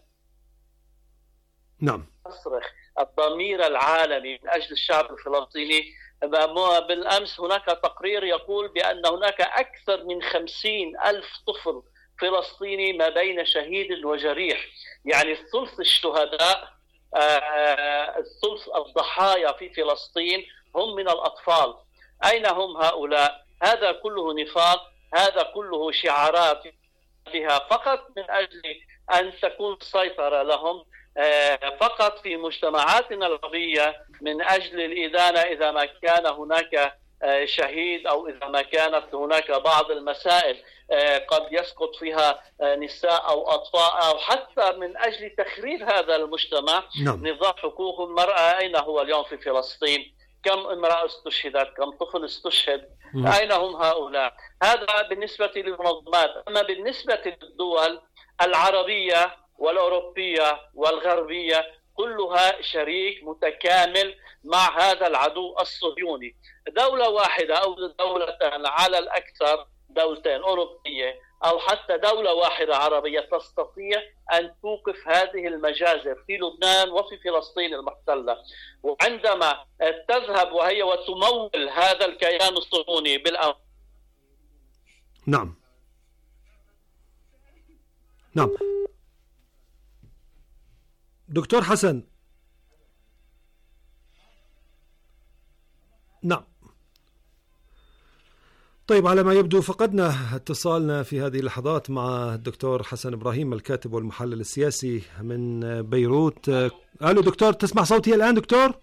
نعم. تصرخ الضمير العالمي من أجل الشعب الفلسطيني. بالأمس هناك تقرير يقول بأن هناك أكثر من خمسين ألف طفل فلسطيني ما بين شهيد وجريح، يعني ثلث الشهداء، الثلث الضحايا في فلسطين هم من الأطفال. أين هم هؤلاء؟ هذا كله نفاق، هذا كله شعارات بها فقط من أجل أن تكون السيطرة لهم فقط في مجتمعاتنا العربية، من أجل الإدانة إذا ما كان هناك شهيد أو إذا ما كانت هناك بعض المسائل قد يسقط فيها نساء أو أطفال، أو حتى من أجل تخريب هذا المجتمع. نعم. نظام حقوق المرأة أين هو اليوم في فلسطين؟ كم امرأة استشهدت؟ كم طفل استشهد؟ م. أين هم هؤلاء؟ هذا بالنسبة للمنظمات. أما بالنسبة للدول العربية والأوروبية والغربية كلها شريك متكامل مع هذا العدو الصهيوني. دولة واحدة أو دولتان على الأكثر، دولتين أوروبية أو حتى دولة واحدة عربية تستطيع أن توقف هذه المجازر في لبنان وفي فلسطين المحتلة. وعندما تذهب وهي وتمول هذا الكيان الصهيوني بالأمر. نعم نعم دكتور حسن. نعم. طيب، على ما يبدو فقدنا اتصالنا في هذه اللحظات مع الدكتور حسن إبراهيم الكاتب والمحلل السياسي من بيروت. ألو دكتور، تسمع صوتي الآن دكتور؟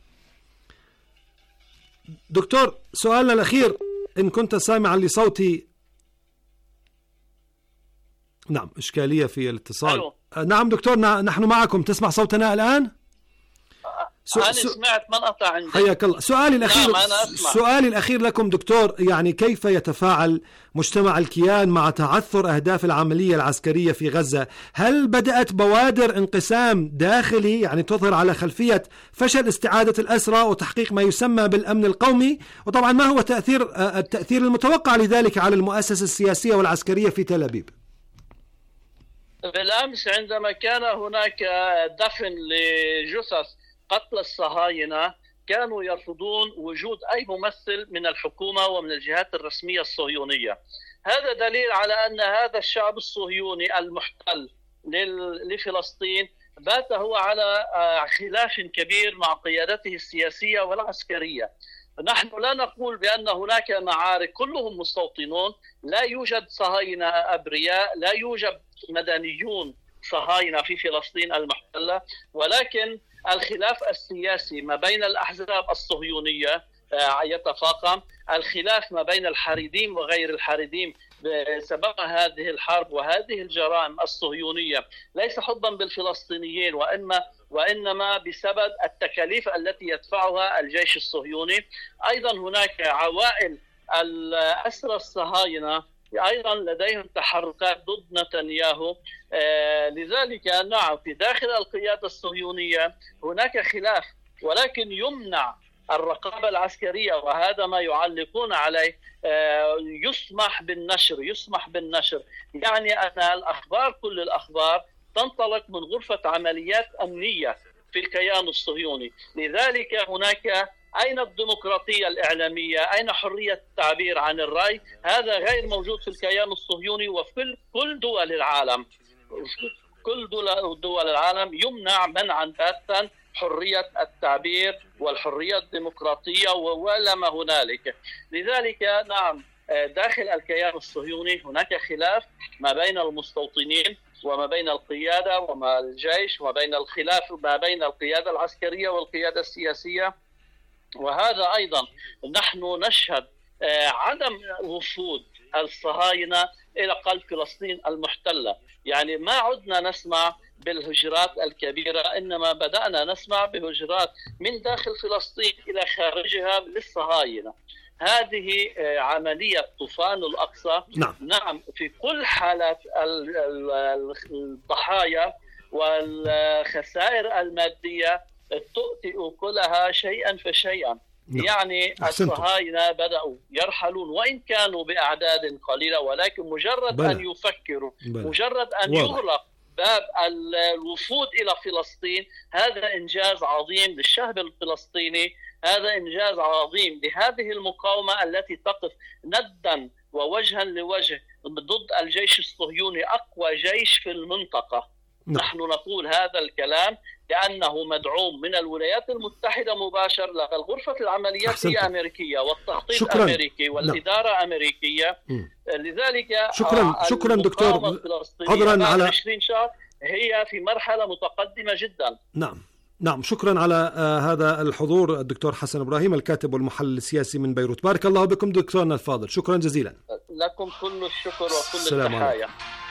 دكتور، سؤالنا الأخير إن كنت سامعا لصوتي. نعم، إشكالية في الاتصال. ألو. نعم دكتور، نحن معكم. تسمع صوتنا الآن؟ سو... أنا سمعت من قطع عندي. حياك الله. سؤالي الأخير نعم، أنا أسمع. سؤالي الأخير لكم دكتور، يعني كيف يتفاعل مجتمع الكيان مع تعثر أهداف العملية العسكرية في غزة؟ هل بدأت بوادر انقسام داخلي يعني تظهر على خلفية فشل استعادة الأسرى وتحقيق ما يسمى بالأمن القومي؟ وطبعا ما هو تأثير التأثير المتوقع لذلك على المؤسسة السياسية والعسكرية في تل أبيب؟ بالأمس عندما كان هناك دفن لجثث قتل الصهاينة كانوا يرفضون وجود أي ممثل من الحكومة ومن الجهات الرسمية الصهيونية. هذا دليل على أن هذا الشعب الصهيوني المحتل لفلسطين بات هو على خلاف كبير مع قيادته السياسية والعسكرية. نحن لا نقول بأن هناك معارك كلهم مستوطنون، لا يوجد صهاينة أبرياء، لا يوجد مدنيون صهاينة في فلسطين المحتلة، ولكن الخلاف السياسي ما بين الأحزاب الصهيونية يتفاقم، الخلاف ما بين الحريديم وغير الحريديم بسبب هذه الحرب وهذه الجرائم الصهيونية، ليس حبا بالفلسطينيين وإنما وإنما بسبب التكاليف التي يدفعها الجيش الصهيوني. أيضا هناك عوائل الأسرى الصهاينة أيضا لديهم تحركات ضد نتنياهو. آه لذلك نعم في داخل القيادة الصهيونية هناك خلاف، ولكن يمنع الرقابة العسكرية، وهذا ما يعلقون عليه. آه يسمح بالنشر يسمح بالنشر يعني أن الأخبار كل الأخبار تنطلق من غرفة عمليات أمنية في الكيان الصهيوني. لذلك هناك أين الديمقراطية الإعلامية؟ أين حرية التعبير عن الرأي؟ هذا غير موجود في الكيان الصهيوني وفي كل دول العالم. كل دول العالم يمنع منعا باتا حرية التعبير والحرية الديمقراطية ولا ما هنالك. لذلك نعم داخل الكيان الصهيوني هناك خلاف ما بين المستوطنين وما بين القيادة وما الجيش، وما بين الخلاف ما بين القيادة العسكرية والقيادة السياسية. وهذا أيضا نحن نشهد عدم وفود الصهاينة إلى قلب فلسطين المحتلة، يعني ما عدنا نسمع بالهجرات الكبيرة، إنما بدأنا نسمع بهجرات من داخل فلسطين إلى خارجها للصهاينة. هذه عملية طوفان الأقصى. نعم. نعم في كل حالات الضحايا والخسائر المادية تؤتي كلها شيئا فشيئا. نعم. يعني الصهاينة بدأوا يرحلون وإن كانوا بأعداد قليلة، ولكن مجرد بلى. أن يفكروا بلى. مجرد أن واضح. يغلق باب الوفود إلى فلسطين، هذا إنجاز عظيم للشعب الفلسطيني، هذا إنجاز عظيم لهذه المقاومة التي تقف نداً ووجها لوجه ضد الجيش الصهيوني، أقوى جيش في المنطقة. نعم. نحن نقول هذا الكلام لأنه مدعوم من الولايات المتحدة مباشر، لغا غرفة العمليات أحسنت. هي أمريكية والتخطيط شكراً. أمريكي والإدارة نعم. أمريكية. م. لذلك شكرا شكرا دكتور، عذرا على عشرين شهر هي في مرحلة متقدمة جدا. نعم نعم شكرا على آه هذا الحضور الدكتور حسن إبراهيم الكاتب والمحلل السياسي من بيروت. بارك الله بكم دكتورنا الفاضل، شكرا جزيلا. لكم كل الشكر وكل التحايا.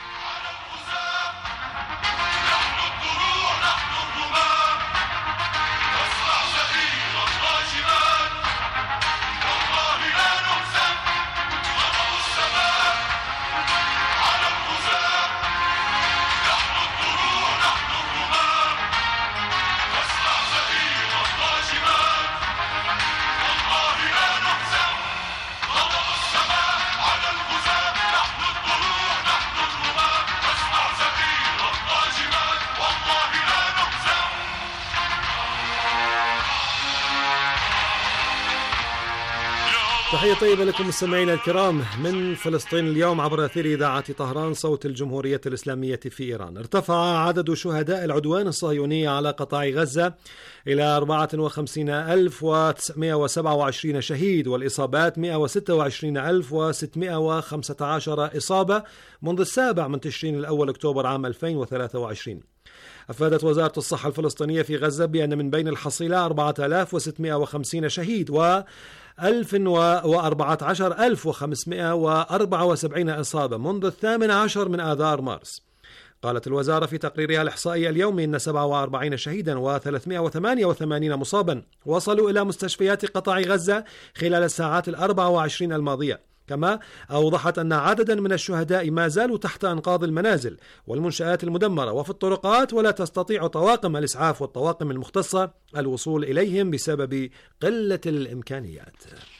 تحية طيبة لكم مستمعينا الكرام من فلسطين اليوم عبر أثير إذاعة طهران صوت الجمهورية الإسلامية في إيران. ارتفع عدد شهداء العدوان الصهيوني على قطاع غزة إلى أربعة وخمسين ألف وتسعمائة وسبعة وعشرين شهيد، والإصابات مائة وستة وعشرين ألف وستمائة وخمسة عشر إصابة منذ السابع من تشرين الأول أكتوبر عام ألفين وثلاثة وعشرين. أفادت وزارة الصحة الفلسطينية في غزة بأن من بين الحصيلة أربعة آلاف وستمائة وخمسين شهيد و ألف وأربعة عشر ألف وخمسمائة وأربعة وسبعين إصابة منذ الثامن عشر من آذار مارس. قالت الوزارة في تقريرها الإحصائي اليومي أن سبعة وأربعين شهيدا وثلاثمائة وثمانية وثمانين مصابا وصلوا إلى مستشفيات قطاع غزة خلال الساعات الأربع وعشرين الماضية. كما أوضحت أن عددا من الشهداء ما زالوا تحت أنقاض المنازل والمنشآت المدمرة وفي الطرقات، ولا تستطيع طواقم الإسعاف والطواقم المختصة الوصول إليهم بسبب قلة الإمكانيات.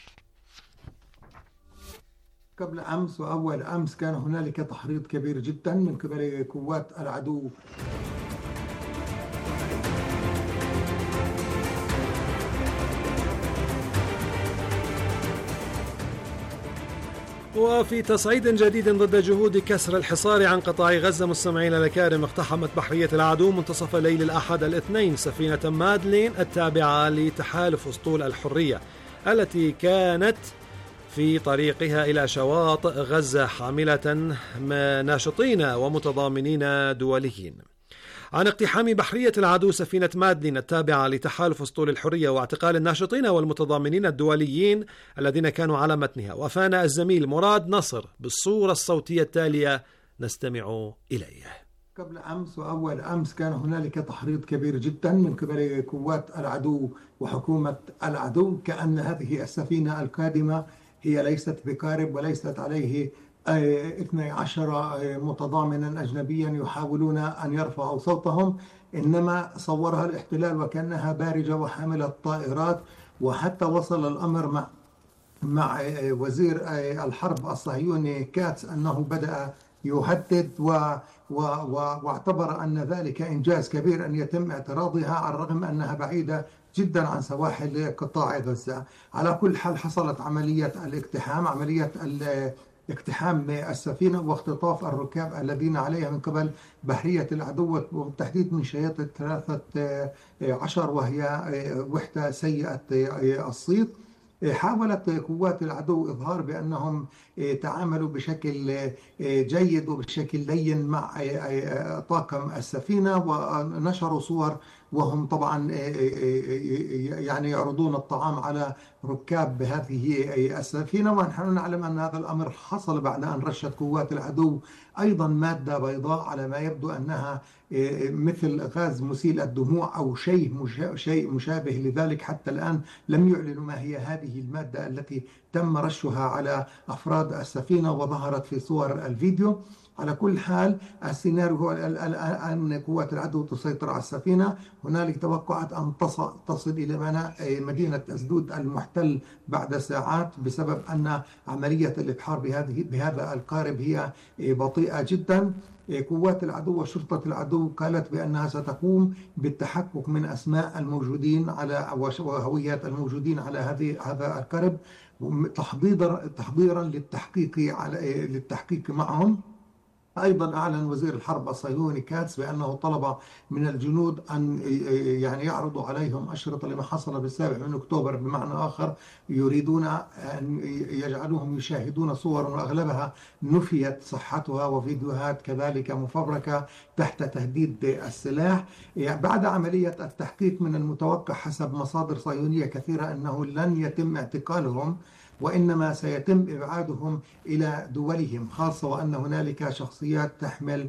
قبل أمس وأول أمس كان هنالك تحريض كبير جدا من قبل قوات العدو. وفي تصعيد جديد ضد جهود كسر الحصار عن قطاع غزة مستمعينا الكرام، اقتحمت بحرية العدو منتصف ليل الأحد الاثنين سفينة مادلين التابعة لتحالف أسطول الحرية التي كانت في طريقها إلى شواطئ غزة حاملة ناشطين ومتضامنين دوليين. عن اقتحام بحرية العدو سفينة مادلين التابعة لتحالف أسطول الحرية واعتقال الناشطين والمتضامنين الدوليين الذين كانوا على متنها، وفانا الزميل مراد نصر بالصورة الصوتية التالية نستمع إليه. قبل أمس وأول أمس كان هنالك تحريض كبير جدا من قبل قوات العدو وحكومة العدو كأن هذه السفينة القادمة هي ليست بقارب وليست عليه اثني عشر متضامنا أجنبيا يحاولون أن يرفعوا صوتهم، إنما صورها الاحتلال وكأنها بارجة وحاملة طائرات. وحتى وصل الأمر مع مع وزير الحرب الصهيوني كاتس أنه بدأ يهدد و و و واعتبر أن ذلك إنجاز كبير أن يتم اعتراضها على الرغم أنها بعيدة جدا عن سواحل قطاع غزة. على كل حال حصلت عملية الاقتحام، عملية اقتحام السفينة واختطاف الركاب الذين عليها من قبل بحرية العدو وبالتحديد من شياطة ثلاثة عشر وهي وحدة سيئة الصيت. حاولت قوات العدو إظهار بأنهم تعاملوا بشكل جيد وبشكل لين مع طاقم السفينة، ونشروا صور وهم طبعا يعني يعرضون الطعام على ركاب هذه السفينة. ونحن نعلم أن هذا الأمر حصل بعد أن رشت قوات العدو أيضا مادة بيضاء على ما يبدو أنها مثل غاز مسيل الدموع أو شيء شيء مشابه لذلك. حتى الآن لم يعلنوا ما هي هذه المادة التي تم رشها على أفراد السفينة وظهرت في صور الفيديو. على كل حال السيناريو هو أن قوات العدو تسيطر على السفينة. هنالك توقعات أن تصل إلى مدينة أسدود المحتل بعد ساعات بسبب أن عملية الإبحار بهذه بهذا القارب هي بطيئة جدا. قوات العدو وشرطة العدو قالت بأنها ستقوم بالتحقق من أسماء الموجودين على وهويات الموجودين على هذه هذا القارب تحضيرا تحضيرا للتحقيق على للتحقيق معهم. أيضا أعلن وزير الحرب الصهيوني كاتس بأنه طلب من الجنود أن يعني يعرضوا عليهم أشرطة لما حصل بالسابع من أكتوبر، بمعنى آخر يريدون أن يجعلوهم يشاهدون صور وأغلبها نفيت صحتها وفيديوهات كذلك مفبركة تحت تهديد السلاح. يعني بعد عملية التحقيق من المتوقع حسب مصادر صهيونية كثيرة أنه لن يتم اعتقالهم وإنما سيتم إبعادهم إلى دولهم، خاصة وأن هنالك شخصيات تحمل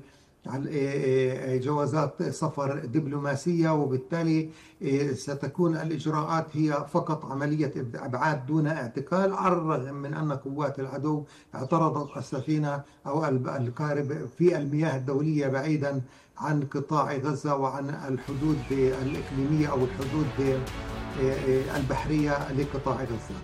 جوازات سفر دبلوماسية، وبالتالي ستكون الإجراءات هي فقط عملية إبعاد دون اعتقال، على الرغم من أن قوات العدو اعترضت السفينة أو القارب في المياه الدولية بعيدا عن قطاع غزة وعن الحدود الإقليمية أو الحدود البحرية لقطاع غزة.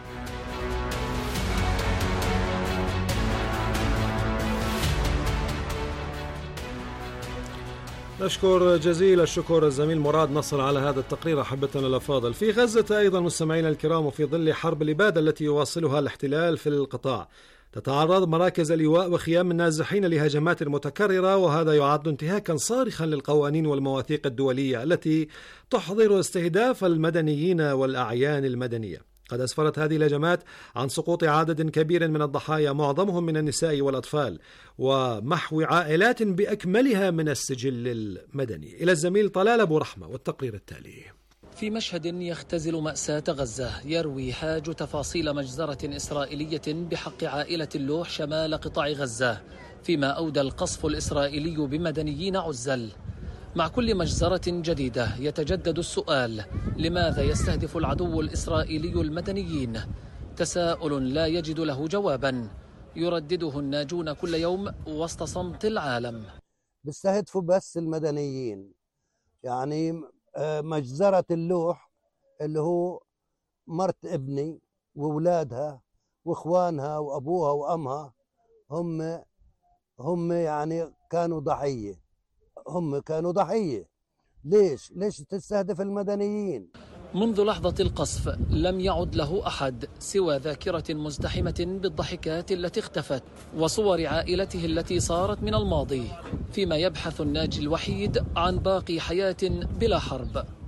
نشكر جزيل الشكر الزميل مراد نصر على هذا التقرير. أحبتنا الأفاضل، في غزة أيضا مستمعينا الكرام وفي ظل حرب الإبادة التي يواصلها الاحتلال في القطاع تتعرض مراكز اللواء وخيام النازحين لهجمات متكررة، وهذا يعد انتهاكا صارخا للقوانين والمواثيق الدولية التي تحظر استهداف المدنيين والأعيان المدنية. قد أسفرت هذه الهجمات عن سقوط عدد كبير من الضحايا معظمهم من النساء والأطفال ومحو عائلات بأكملها من السجل المدني. إلى الزميل طلال أبو رحمة والتقرير التالي. في مشهد يختزل مأساة غزة يروي حاج تفاصيل مجزرة إسرائيلية بحق عائلة اللوح شمال قطاع غزة، فيما أودى القصف الإسرائيلي بمدنيين عزل. مع كل مجزرة جديدة يتجدد السؤال: لماذا يستهدف العدو الإسرائيلي المدنيين؟ تساؤل لا يجد له جوابا يردده الناجون كل يوم وسط صمت العالم. بيستهدفوا بس المدنيين، يعني مجزرة اللوح اللي هو مرت ابني وولادها واخوانها وابوها وامها هم هم يعني كانوا ضحية، هم كانوا ضحية. ليش؟ ليش تستهدف المدنيين؟ منذ لحظة القصف لم يعد له أحد سوى ذاكرة مزدحمة بالضحكات التي اختفت وصور عائلته التي صارت من الماضي، فيما يبحث الناجي الوحيد عن باقي حياة بلا حرب.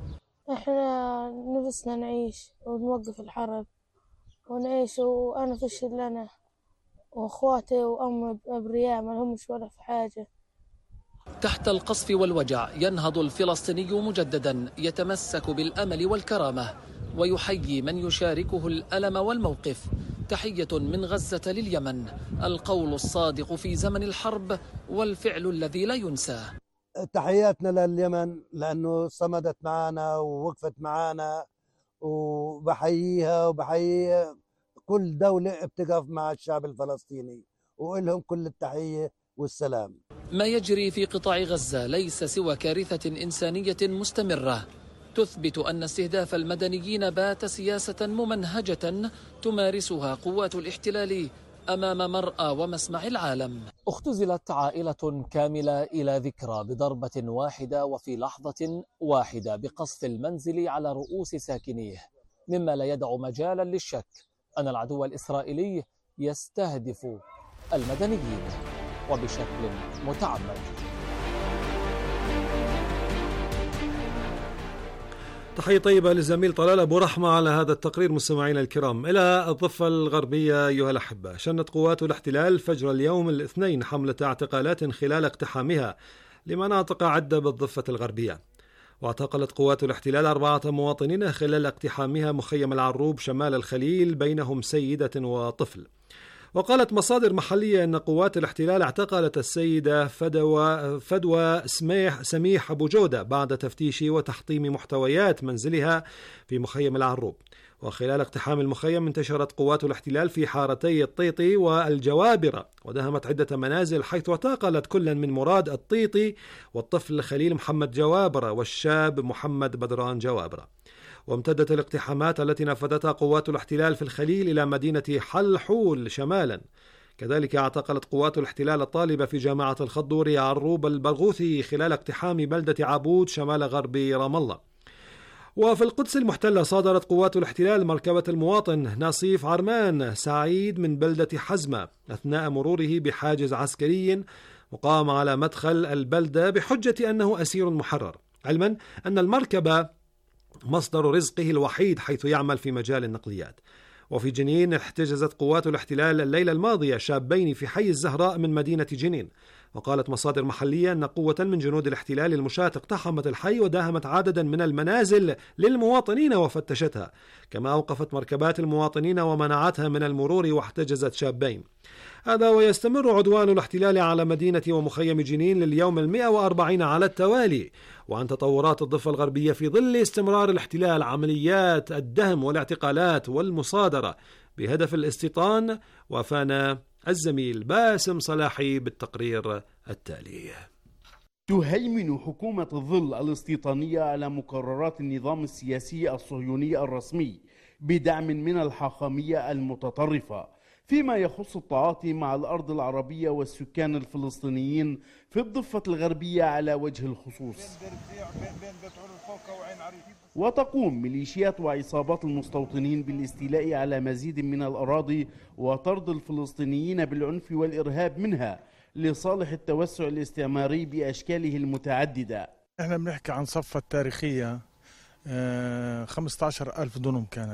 احنا نفسنا نعيش ونوقف الحرب ونعيش، وانا فيش الا انا واخواتي وامي ابرياء ما لهمش ولا في حاجه. تحت القصف والوجع ينهض الفلسطيني مجددا، يتمسك بالامل والكرامه ويحيي من يشاركه الالم والموقف. تحيه من غزه لليمن، القول الصادق في زمن الحرب والفعل الذي لا ينسى. تحياتنا لليمن لأنه صمدت معنا ووقفت معنا، وبحييها وبحيي كل دولة بتقف مع الشعب الفلسطيني، وإلهم كل التحية والسلام. ما يجري في قطاع غزة ليس سوى كارثة إنسانية مستمرة تثبت أن استهداف المدنيين بات سياسة ممنهجة تمارسها قوات الاحتلال أمام مرأى ومسمع العالم. اختزلت عائلة كاملة إلى ذكرى بضربة واحدة وفي لحظة واحدة بقصف المنزل على رؤوس ساكنيه، مما لا يدع مجالا للشك أن العدو الإسرائيلي يستهدف المدنيين وبشكل متعمد. تحية طيبة للزميل طلال أبو رحمة على هذا التقرير. مستمعينا الكرام، إلى الضفة الغربية أيها الأحبة، شنت قوات الاحتلال فجر اليوم الاثنين حملة اعتقالات خلال اقتحامها لمناطق عدة بالضفة الغربية. واعتقلت قوات الاحتلال أربعة مواطنين خلال اقتحامها مخيم العروب شمال الخليل، بينهم سيدة وطفل. وقالت مصادر محلية أن قوات الاحتلال اعتقلت السيدة فدوى, فدوى سميح, سميح أبو جودة بعد تفتيش وتحطيم محتويات منزلها في مخيم العروب. وخلال اقتحام المخيم انتشرت قوات الاحتلال في حارتي الطيطي والجوابرة، ودهمت عدة منازل، حيث اعتقلت كل من مراد الطيطي والطفل خليل محمد جوابرة والشاب محمد بدران جوابرة. وامتدت الاقتحامات التي نفذتها قوات الاحتلال في الخليل إلى مدينة حلحول شمالا. كذلك اعتقلت قوات الاحتلال الطالبة في جامعة الخضوري عروب البرغوثي خلال اقتحام بلدة عبود شمال غرب رام الله. وفي القدس المحتلة صادرت قوات الاحتلال مركبة المواطن ناصيف عرمان سعيد من بلدة حزمة أثناء مروره بحاجز عسكري مقام على مدخل البلدة بحجة أنه أسير محرر، علما أن المركبة مصدر رزقه الوحيد حيث يعمل في مجال النقليات. وفي جنين احتجزت قوات الاحتلال الليلة الماضية شابين في حي الزهراء من مدينة جنين. وقالت مصادر محلية أن قوة من جنود الاحتلال المشاة اقتحمت الحي وداهمت عددا من المنازل للمواطنين وفتشتها، كما أوقفت مركبات المواطنين ومنعتها من المرور واحتجزت شابين. هذا ويستمر عدوان الاحتلال على مدينة ومخيم جنين لليوم المئة وأربعين على التوالي. وعن تطورات الضفة الغربية في ظل استمرار الاحتلال عمليات الدهم والاعتقالات والمصادرة بهدف الاستيطان، وافانا الزميل باسم صلاحي بالتقرير التالي. تهيمن حكومة الظل الاستيطانية على مقررات النظام السياسي الصهيوني الرسمي بدعم من الحاخامية المتطرفة فيما يخص التعاطي مع الأرض العربية والسكان الفلسطينيين في الضفة الغربية على وجه الخصوص. وتقوم ميليشيات وعصابات المستوطنين بالاستيلاء على مزيد من الأراضي وطرد الفلسطينيين بالعنف والإرهاب منها لصالح التوسع الاستعماري بأشكاله المتعددة. احنا بنحكي عن صفة تاريخية، خمسة عشر ألف دونم كانت،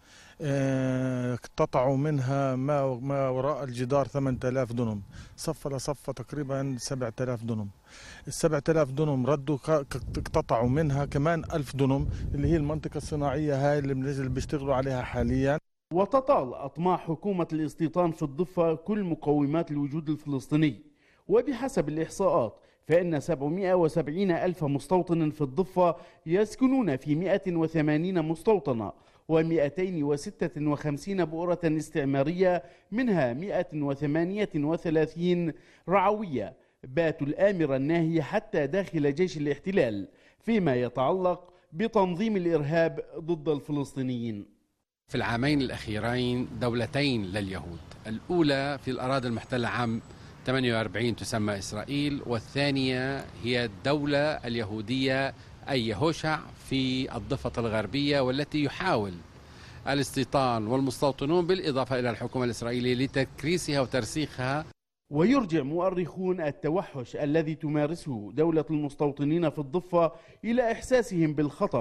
اقتطعوا منها ما ما وراء الجدار ثمانية آلاف دونم، صفة لصفة تقريبا سبعة آلاف دونم. ال سبعة آلاف دونم ردوا اقتطعوا منها كمان ألف دونم اللي هي المنطقة الصناعية هاي اللي بيشتغلوا عليها حاليا. وتطال أطماع حكومة الاستيطان في الضفة كل مقومات الوجود الفلسطيني، وبحسب الإحصاءات فإن سبعمئة وسبعين ألف مستوطن في الضفة يسكنون في مئة وثمانين مستوطنة ومئتين وستة وخمسين بؤرة استعمارية، منها مئة وثمانية وثلاثين رعوية باتوا الآمر الناهي حتى داخل جيش الاحتلال فيما يتعلق بتنظيم الإرهاب ضد الفلسطينيين. في العامين الأخيرين دولتين لليهود، الأولى في الأراضي المحتلة عام ثمانية وأربعين تسمى إسرائيل، والثانية هي الدولة اليهودية أي يهوشع في الضفة الغربية، والتي يحاول الاستيطان والمستوطنون بالإضافة إلى الحكومة الإسرائيلية لتكريسها وترسيخها. ويرجع مؤرخون التوحش الذي تمارسه دولة المستوطنين في الضفة إلى إحساسهم بالخطر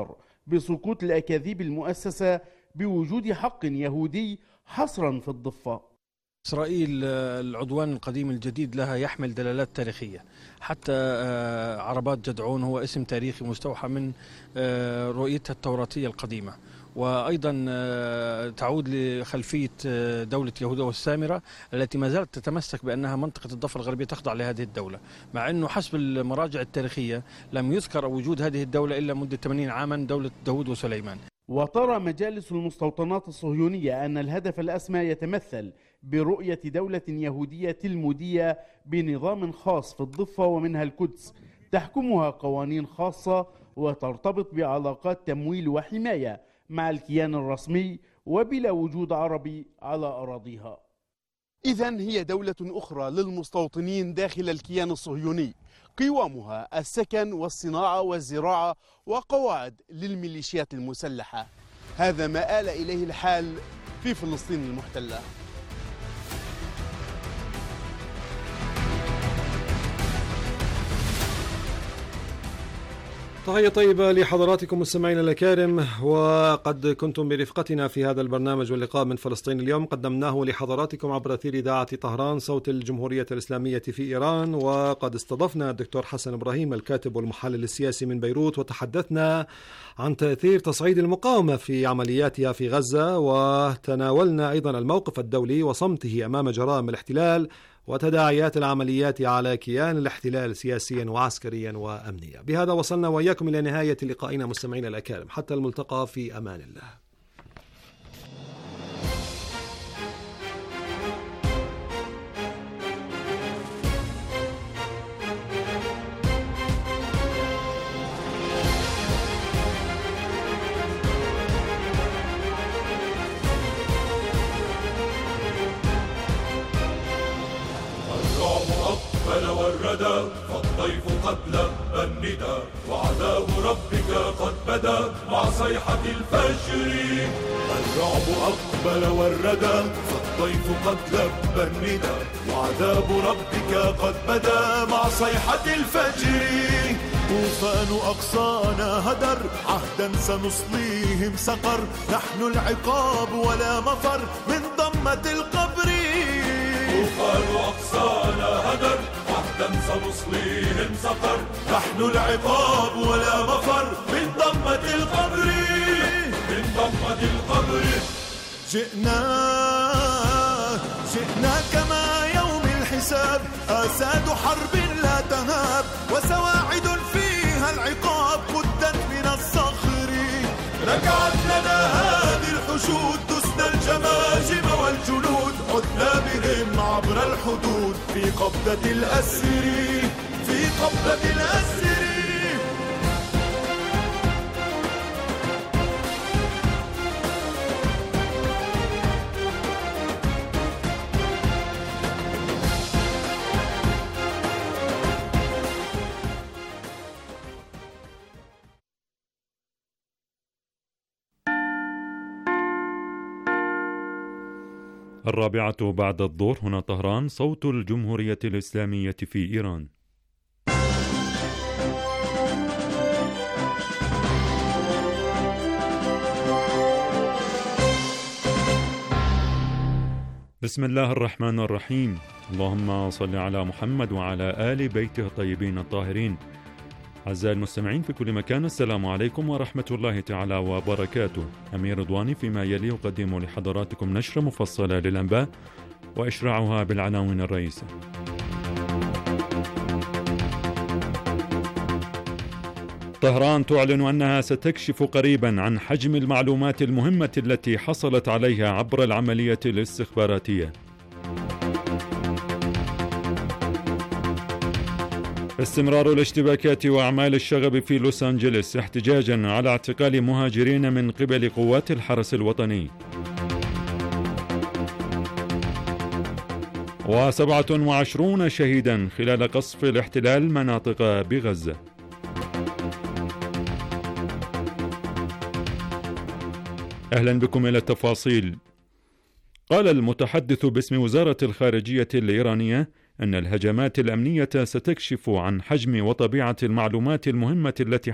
بسقوط الأكاذيب المؤسسة بوجود حق يهودي حصرا في الضفة. إسرائيل العدوان القديم الجديد لها يحمل دلالات تاريخية، حتى عربات جدعون هو اسم تاريخي مستوحى من رؤيتها التوراتية القديمة، وأيضا تعود لخلفية دولة يهوذا والسامرة التي ما زالت تتمسك بأنها منطقة الضفة الغربية تخضع لهذه الدولة، مع أنه حسب المراجع التاريخية لم يذكر وجود هذه الدولة إلا مدة ثمانين عاما، دولة داود وسليمان. وترى مجالس المستوطنات الصهيونية أن الهدف الأسمى يتمثل برؤية دولة يهودية تلمودية بنظام خاص في الضفة ومنها القدس، تحكمها قوانين خاصة وترتبط بعلاقات تمويل وحماية مع الكيان الرسمي وبلا وجود عربي على أراضيها. إذن هي دولة أخرى للمستوطنين داخل الكيان الصهيوني، قوامها السكن والصناعة والزراعة وقواعد للميليشيات المسلحة. هذا ما آل إليه الحال في فلسطين المحتلة. تحية طيبة لحضراتكم مستمعينا الأكارم، وقد كنتم برفقتنا في هذا البرنامج واللقاء من فلسطين اليوم، قدمناه لحضراتكم عبر أثير إذاعة طهران صوت الجمهورية الإسلامية في إيران، وقد استضفنا الدكتور حسن إبراهيم الكاتب والمحلل السياسي من بيروت، وتحدثنا عن تأثير تصعيد المقاومة في عملياتها في غزة، وتناولنا أيضا الموقف الدولي وصمته أمام جرائم الاحتلال وتداعيات العمليات على كيان الاحتلال سياسيا وعسكريا وأمنيا. بهذا وصلنا وإياكم إلى نهاية لقائنا مستمعينا الأكارم، حتى الملتقى في أمان الله. والردى فالضيف قد لبى الندى وعذاب ربك قد بدا مع صيحة الفجر. الرعب أقبل والردى فالضيف قد لبى الندى وعذاب ربك قد بدا مع صيحة الفجر. طوفان أقصانا هدر عهدا سنصليهم سقر، نحن العقاب ولا مفر من ضمة القبر. طوفان أقصانا هدر عهدا سنصليهم سقر، نحن العقاب ولا مفر من ضمة القبر. من ضمة القبر جئنا جئنا كما يوم الحساب، آساد حرب لا تهاب وسواعد فيها العقاب قدت من الصخر. ركعت لنا هذه الحشود دسنا الجماجم والجنود، عدنا بهم عبر الحدود في قبضة الأسر. في قبضة الأسر الرابعة بعد الظهر، هنا طهران صوت الجمهورية الإسلامية في إيران. بسم الله الرحمن الرحيم. اللهم صل على محمد وعلى آل بيته الطيبين الطاهرين. أعزائي المستمعين في كل مكان، السلام عليكم ورحمة الله تعالى وبركاته. أمير رضواني فيما يلي أقدم لحضراتكم نشرة مفصلة للأنباء وإشراعها بالعناوين الرئيسة. طهران تعلن أنها ستكشف قريبا عن حجم المعلومات المهمة التي حصلت عليها عبر العملية الاستخباراتية. استمرار الاشتباكات وأعمال الشغب في لوس أنجلوس احتجاجا على اعتقال مهاجرين من قبل قوات الحرس الوطني. وسبعة وعشرون شهيدا خلال قصف الاحتلال مناطق بغزة. أهلا بكم إلى التفاصيل. قال المتحدث باسم وزارة الخارجية الإيرانية أن الهجمات الأمنية ستكشف عن حجم وطبيعة المعلومات المهمة التي